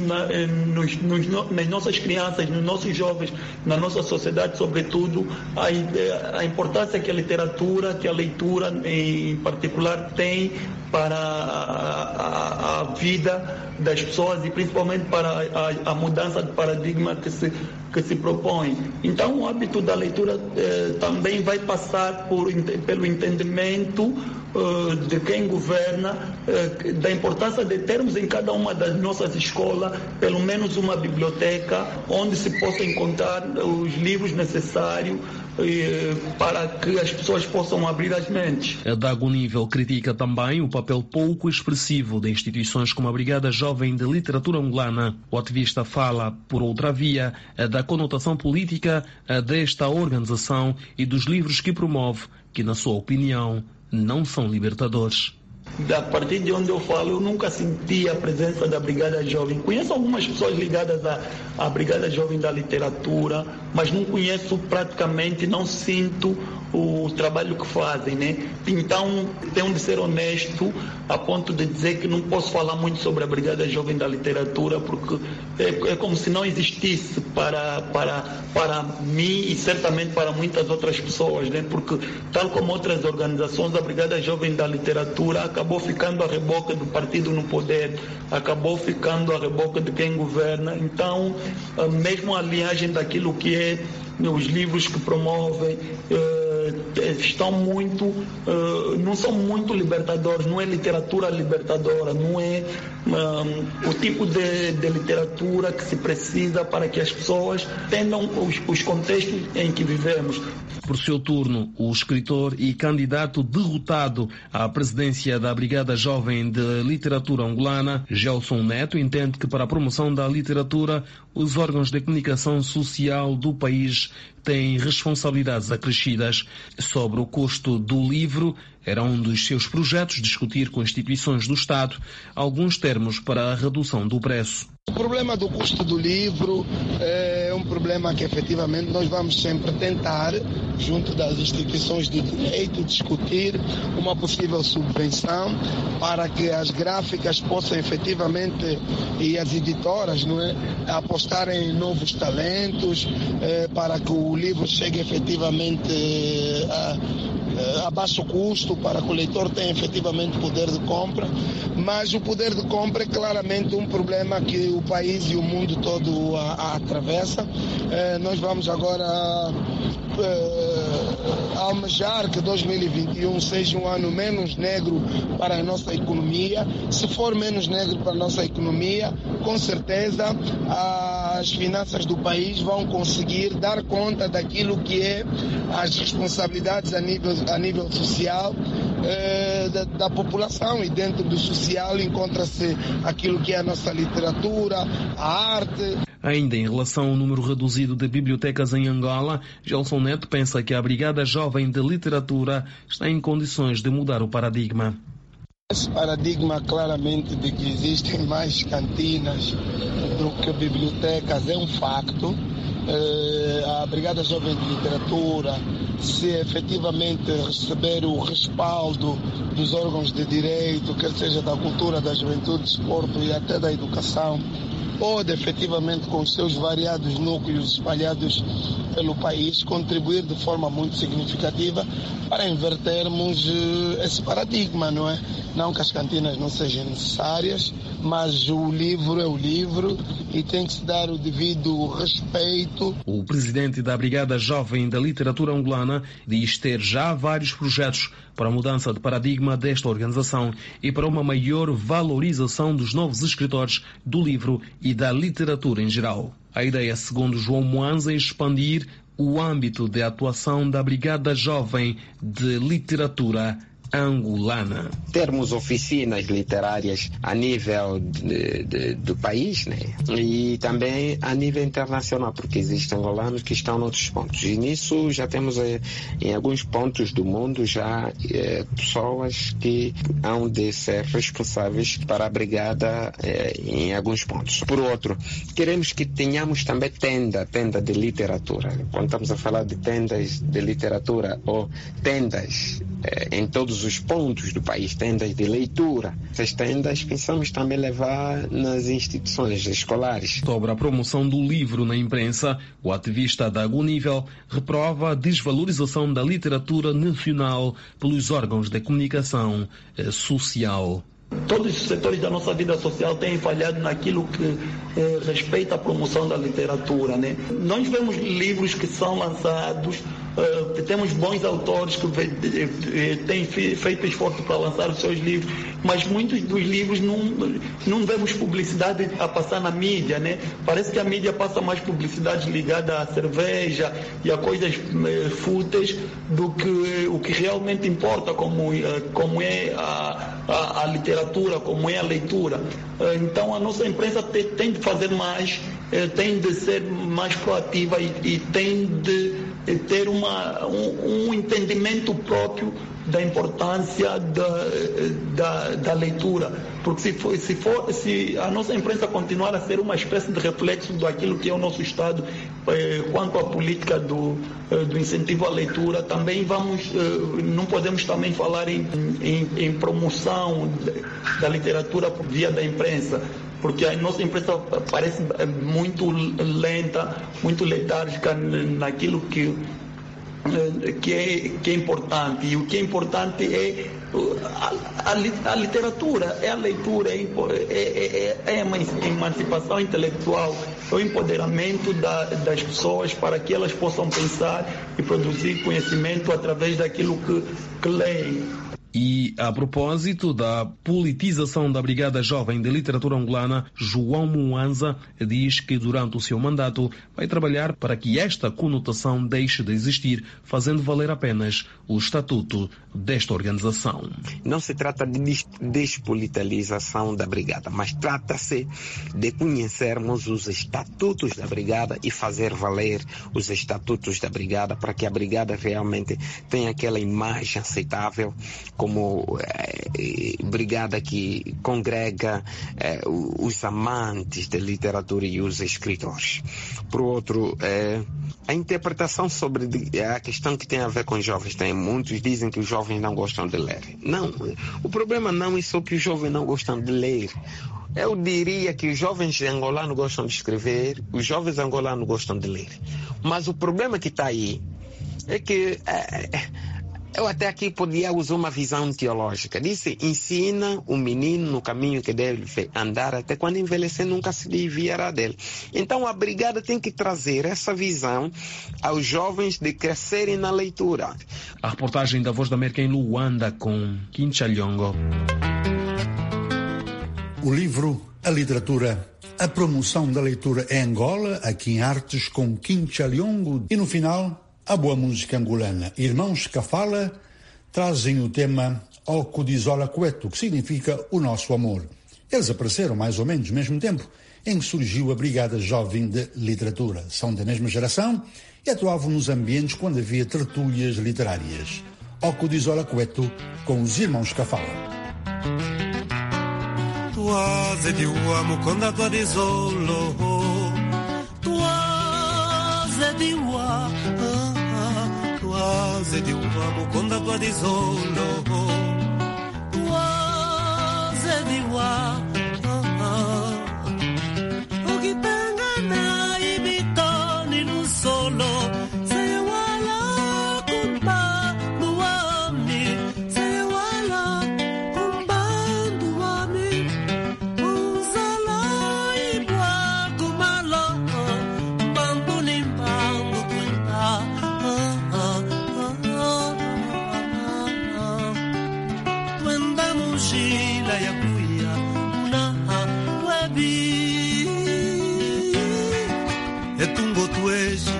M: nas nossas crianças, nos nossos jovens, na nossa sociedade, sobretudo, a importância que a literatura, que a leitura em particular tem para a vida das pessoas e principalmente para a mudança de paradigma que se propõe. Então, o hábito da leitura também vai passar pelo entendimento de quem governa, da importância de termos em cada uma das nossas escolas pelo menos uma biblioteca onde se possa encontrar os livros necessários para que as pessoas possam abrir as mentes.
K: A Dago Nível critica também o papel pouco expressivo de instituições como a Brigada Jovem de Literatura Angolana. O ativista fala, por outra via, da conotação política desta organização e dos livros que promove, que, na sua opinião, não são libertadores.
M: A partir de onde eu falo, eu nunca senti a presença da Brigada Jovem. Conheço algumas pessoas ligadas à Brigada Jovem da Literatura, mas não conheço praticamente, não sinto o trabalho que fazem, né? Então, tenho de ser honesto a ponto de dizer que não posso falar muito sobre a Brigada Jovem da Literatura, porque é como se não existisse para mim e certamente para muitas outras pessoas, né? Porque, tal como outras organizações, a Brigada Jovem da Literatura acabou ficando a reboca do partido no poder, acabou ficando a reboca de quem governa. Então, mesmo a linhagem daquilo que é os livros que promovem, não são muito libertadores, não é literatura libertadora, não é o tipo de literatura que se precisa para que as pessoas entendam os contextos em que vivemos.
K: Por seu turno, o escritor e candidato derrotado à presidência da Brigada Jovem de Literatura Angolana, Gelson Neto, entende que para a promoção da literatura, os órgãos de comunicação social do país têm responsabilidades acrescidas. Sobre o custo do livro, era um dos seus projetos discutir com instituições do Estado alguns termos para a redução do preço.
N: O problema do custo do livro é um problema que efetivamente nós vamos sempre tentar, junto das instituições de direito, discutir uma possível subvenção para que as gráficas possam efetivamente, e as editoras, não é, apostarem em novos talentos, para que o livro chegue efetivamente a baixo custo, para que o leitor tenha efetivamente poder de compra. Mas o poder de compra é claramente um problema que o país e o mundo todo atravessa. Nós vamos agora almejar que 2021 seja um ano menos negro para a nossa economia. Se for menos negro para a nossa economia, com certeza as finanças do país vão conseguir dar conta daquilo que é as responsabilidades a nível social da população, e dentro do social encontra-se aquilo que é a nossa literatura, a arte.
K: Ainda em relação ao número reduzido de bibliotecas em Angola, Gelson Neto pensa que a Brigada Jovem de Literatura está em condições de mudar o paradigma.
N: Esse paradigma claramente de que existem mais cantinas do que bibliotecas é um facto. a Brigada Jovem de Literatura, se efetivamente receber o respaldo dos órgãos de direito, quer seja da cultura, da juventude, do desporto e até da educação, pode efetivamente, com os seus variados núcleos espalhados pelo país, contribuir de forma muito significativa para invertermos esse paradigma, não é? Não que as cantinas não sejam necessárias, mas o livro é o livro e tem que se dar o devido respeito.
K: O presidente da Brigada Jovem da Literatura Angolana diz ter já vários projetos para a mudança de paradigma desta organização e para uma maior valorização dos novos escritores do livro e da literatura em geral. A ideia, segundo João Mwanza, é expandir o âmbito de atuação da Brigada Jovem de Literatura angolana.
O: Termos oficinas literárias a nível do país, né? E também a nível internacional, porque existem angolanos que estão em outros pontos. E nisso já temos em alguns pontos do mundo já pessoas que hão de ser responsáveis para a brigada em alguns pontos. Por outro, queremos que tenhamos também tenda de literatura. Quando estamos a falar de tendas de literatura ou tendas em todos os pontos do país, tendas de leitura. Essas tendas pensamos também levar nas instituições escolares.
K: Sobre a promoção do livro na imprensa, o ativista da Agunível reprova a desvalorização da literatura nacional pelos órgãos de comunicação social.
M: Todos os setores da nossa vida social têm falhado naquilo que respeita a promoção da literatura, né? Nós vemos livros que são lançados, temos bons autores que têm feito esforço para lançar os seus livros, mas muitos dos livros não vemos publicidade a passar na mídia, né? Parece que a mídia passa mais publicidade ligada à cerveja e a coisas fúteis do que o que realmente importa, como é a literatura, como é a leitura. Então a nossa imprensa tem de fazer mais, tem de ser mais proativa e tem de ter um entendimento próprio da importância da leitura, porque se a nossa imprensa continuar a ser uma espécie de reflexo daquilo que é o nosso Estado quanto à política do incentivo à leitura, também não podemos também falar em promoção da literatura por via da imprensa, porque a nossa imprensa parece muito lenta, muito letárgica naquilo que é importante. E o que é importante é a literatura, é a leitura, é a emancipação intelectual, é o empoderamento das pessoas para que elas possam pensar e produzir conhecimento através daquilo que leem.
K: E, a propósito da politização da Brigada Jovem de Literatura Angolana, João Mwanza diz que durante o seu mandato vai trabalhar para que esta conotação deixe de existir, fazendo valer apenas o estatuto desta organização.
O: Não se trata de despolitilização da Brigada, mas trata-se de conhecermos os estatutos da Brigada e fazer valer os estatutos da Brigada para que a Brigada realmente tenha aquela imagem aceitável como brigada que congrega os amantes da literatura e os escritores. Por outro, a interpretação sobre a questão que tem a ver com os jovens, muitos dizem que os jovens não gostam de ler. Não, o problema não é só que os jovens não gostam de ler. Eu diria que os jovens angolanos gostam de escrever, os jovens angolanos gostam de ler. Mas o problema que está aí é que eu até aqui podia usar uma visão teológica. Disse, ensina o menino no caminho que deve andar, até quando envelhecer nunca se desviará dele. Então a Brigada tem que trazer essa visão aos jovens de crescerem na leitura.
K: A reportagem da Voz da América em Luanda com Kincha Lyongo.
C: O livro, a literatura, a promoção da leitura em Angola, aqui em Artes com Kincha Lyongo. E no final, a boa música angolana. Irmãos Cafala trazem o tema Okudizola Cueto, que significa o nosso amor. Eles apareceram mais ou menos no mesmo tempo em que surgiu a Brigada Jovem de Literatura. São da mesma geração e atuavam nos ambientes quando havia tertúlias literárias. Okudizola Cueto com os Irmãos Cafala.
P: Tuaze de uamo quando a tua desolo, Zedi wa mukonda tua di solo Wa zedi wa Ukitanga na ibitoni lu solo Say wala kumba Muami Say wala kumba Muami Uzala ibwa kumalo Bambu ni bambu kwenda Wenda mushila ya kuya una webi Etungo tueshi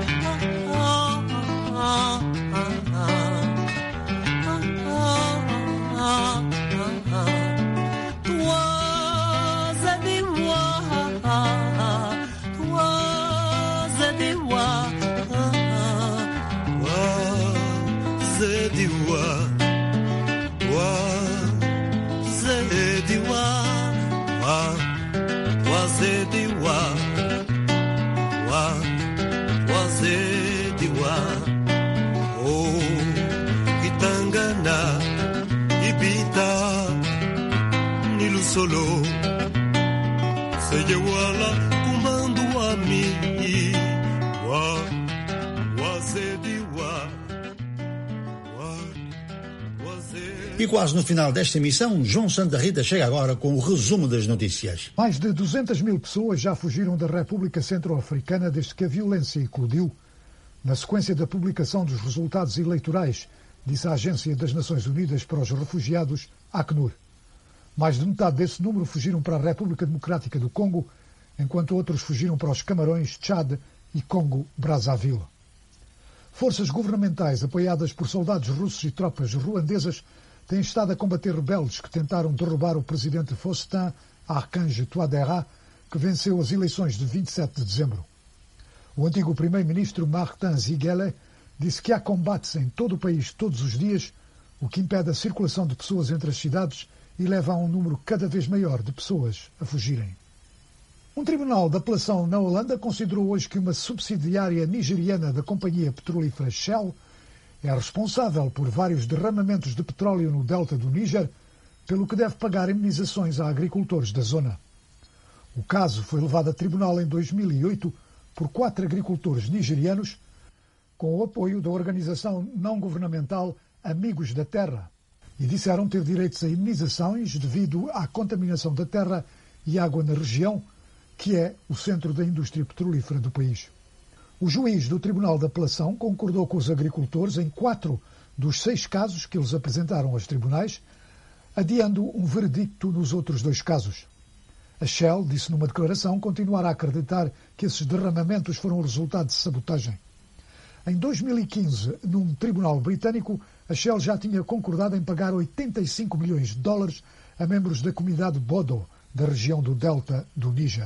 P: Solo se wala kumando a mim
C: E quase no final desta emissão, João Santa Rita chega agora com o resumo das notícias.
B: Mais de 200 mil pessoas já fugiram da República Centro-Africana desde que a violência eclodiu, na sequência da publicação dos resultados eleitorais, disse a Agência das Nações Unidas para os Refugiados, ACNUR. Mais de metade desse número fugiram para a República Democrática do Congo, enquanto outros fugiram para os Camarões, Tchad e Congo-Brazzaville. Forças governamentais apoiadas por soldados russos e tropas ruandesas têm estado a combater rebeldes que tentaram derrubar o presidente Faustin Archange Touadéra, que venceu as eleições de 27 de dezembro. O antigo primeiro-ministro Martin Ziguele disse que há combates em todo o país todos os dias, o que impede a circulação de pessoas entre as cidades e leva a um número cada vez maior de pessoas a fugirem. Um tribunal de apelação na Holanda considerou hoje que uma subsidiária nigeriana da companhia petrolífera Shell é responsável por vários derramamentos de petróleo no delta do Níger, pelo que deve pagar indenizações a agricultores da zona. O caso foi levado a tribunal em 2008 por 4 agricultores nigerianos, com o apoio da organização não-governamental Amigos da Terra, e disseram ter direitos a indenizações devido à contaminação da terra e água na região, que é o centro da indústria petrolífera do país. O juiz do Tribunal de Apelação concordou com os agricultores em 4 dos 6 casos que eles apresentaram aos tribunais, adiando um veredicto nos outros 2 casos. A Shell disse numa declaração continuar a acreditar que esses derramamentos foram resultado de sabotagem. Em 2015, num tribunal britânico, a Shell já tinha concordado em pagar 85 milhões de dólares a membros da comunidade Bodo, da região do delta do Níger.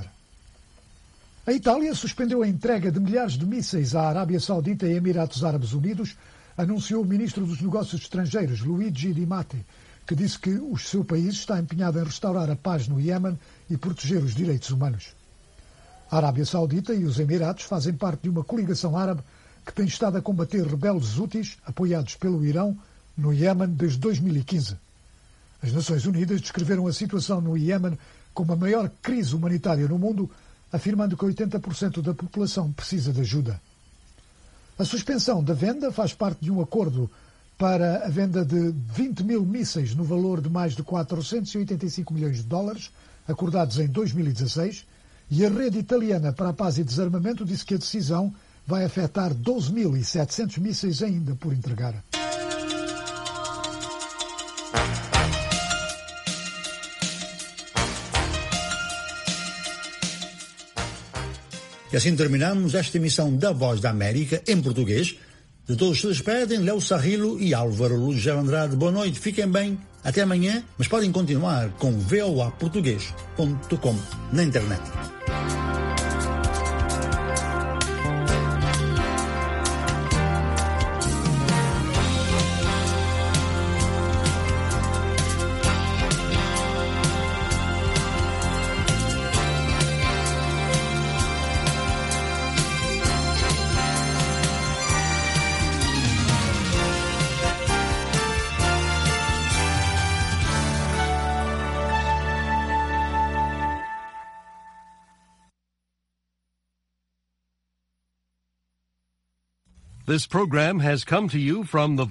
B: A Itália suspendeu a entrega de milhares de mísseis à Arábia Saudita e Emirados Árabes Unidos, anunciou o ministro dos Negócios Estrangeiros, Luigi Di Matteo, que disse que o seu país está empenhado em restaurar a paz no Iémen e proteger os direitos humanos. A Arábia Saudita e os Emirados fazem parte de uma coligação árabe que tem estado a combater rebeldes houthis, apoiados pelo Irão, no Iémen desde 2015. As Nações Unidas descreveram a situação no Iémen como a maior crise humanitária no mundo, afirmando que 80% da população precisa de ajuda. A suspensão da venda faz parte de um acordo para a venda de 20 mil mísseis no valor de mais de 485 milhões de dólares, acordados em 2016, e a Rede Italiana para a Paz e Desarmamento disse que a decisão vai afetar 12.700 mísseis ainda por entregar.
C: E assim terminamos esta emissão da Voz da América em português. De todos se despedem Léo Sarrilo e Álvaro Lugel Andrade. Boa noite, fiquem bem, até amanhã, mas podem continuar com voaportugues.com na internet.
Q: This program has come to you from the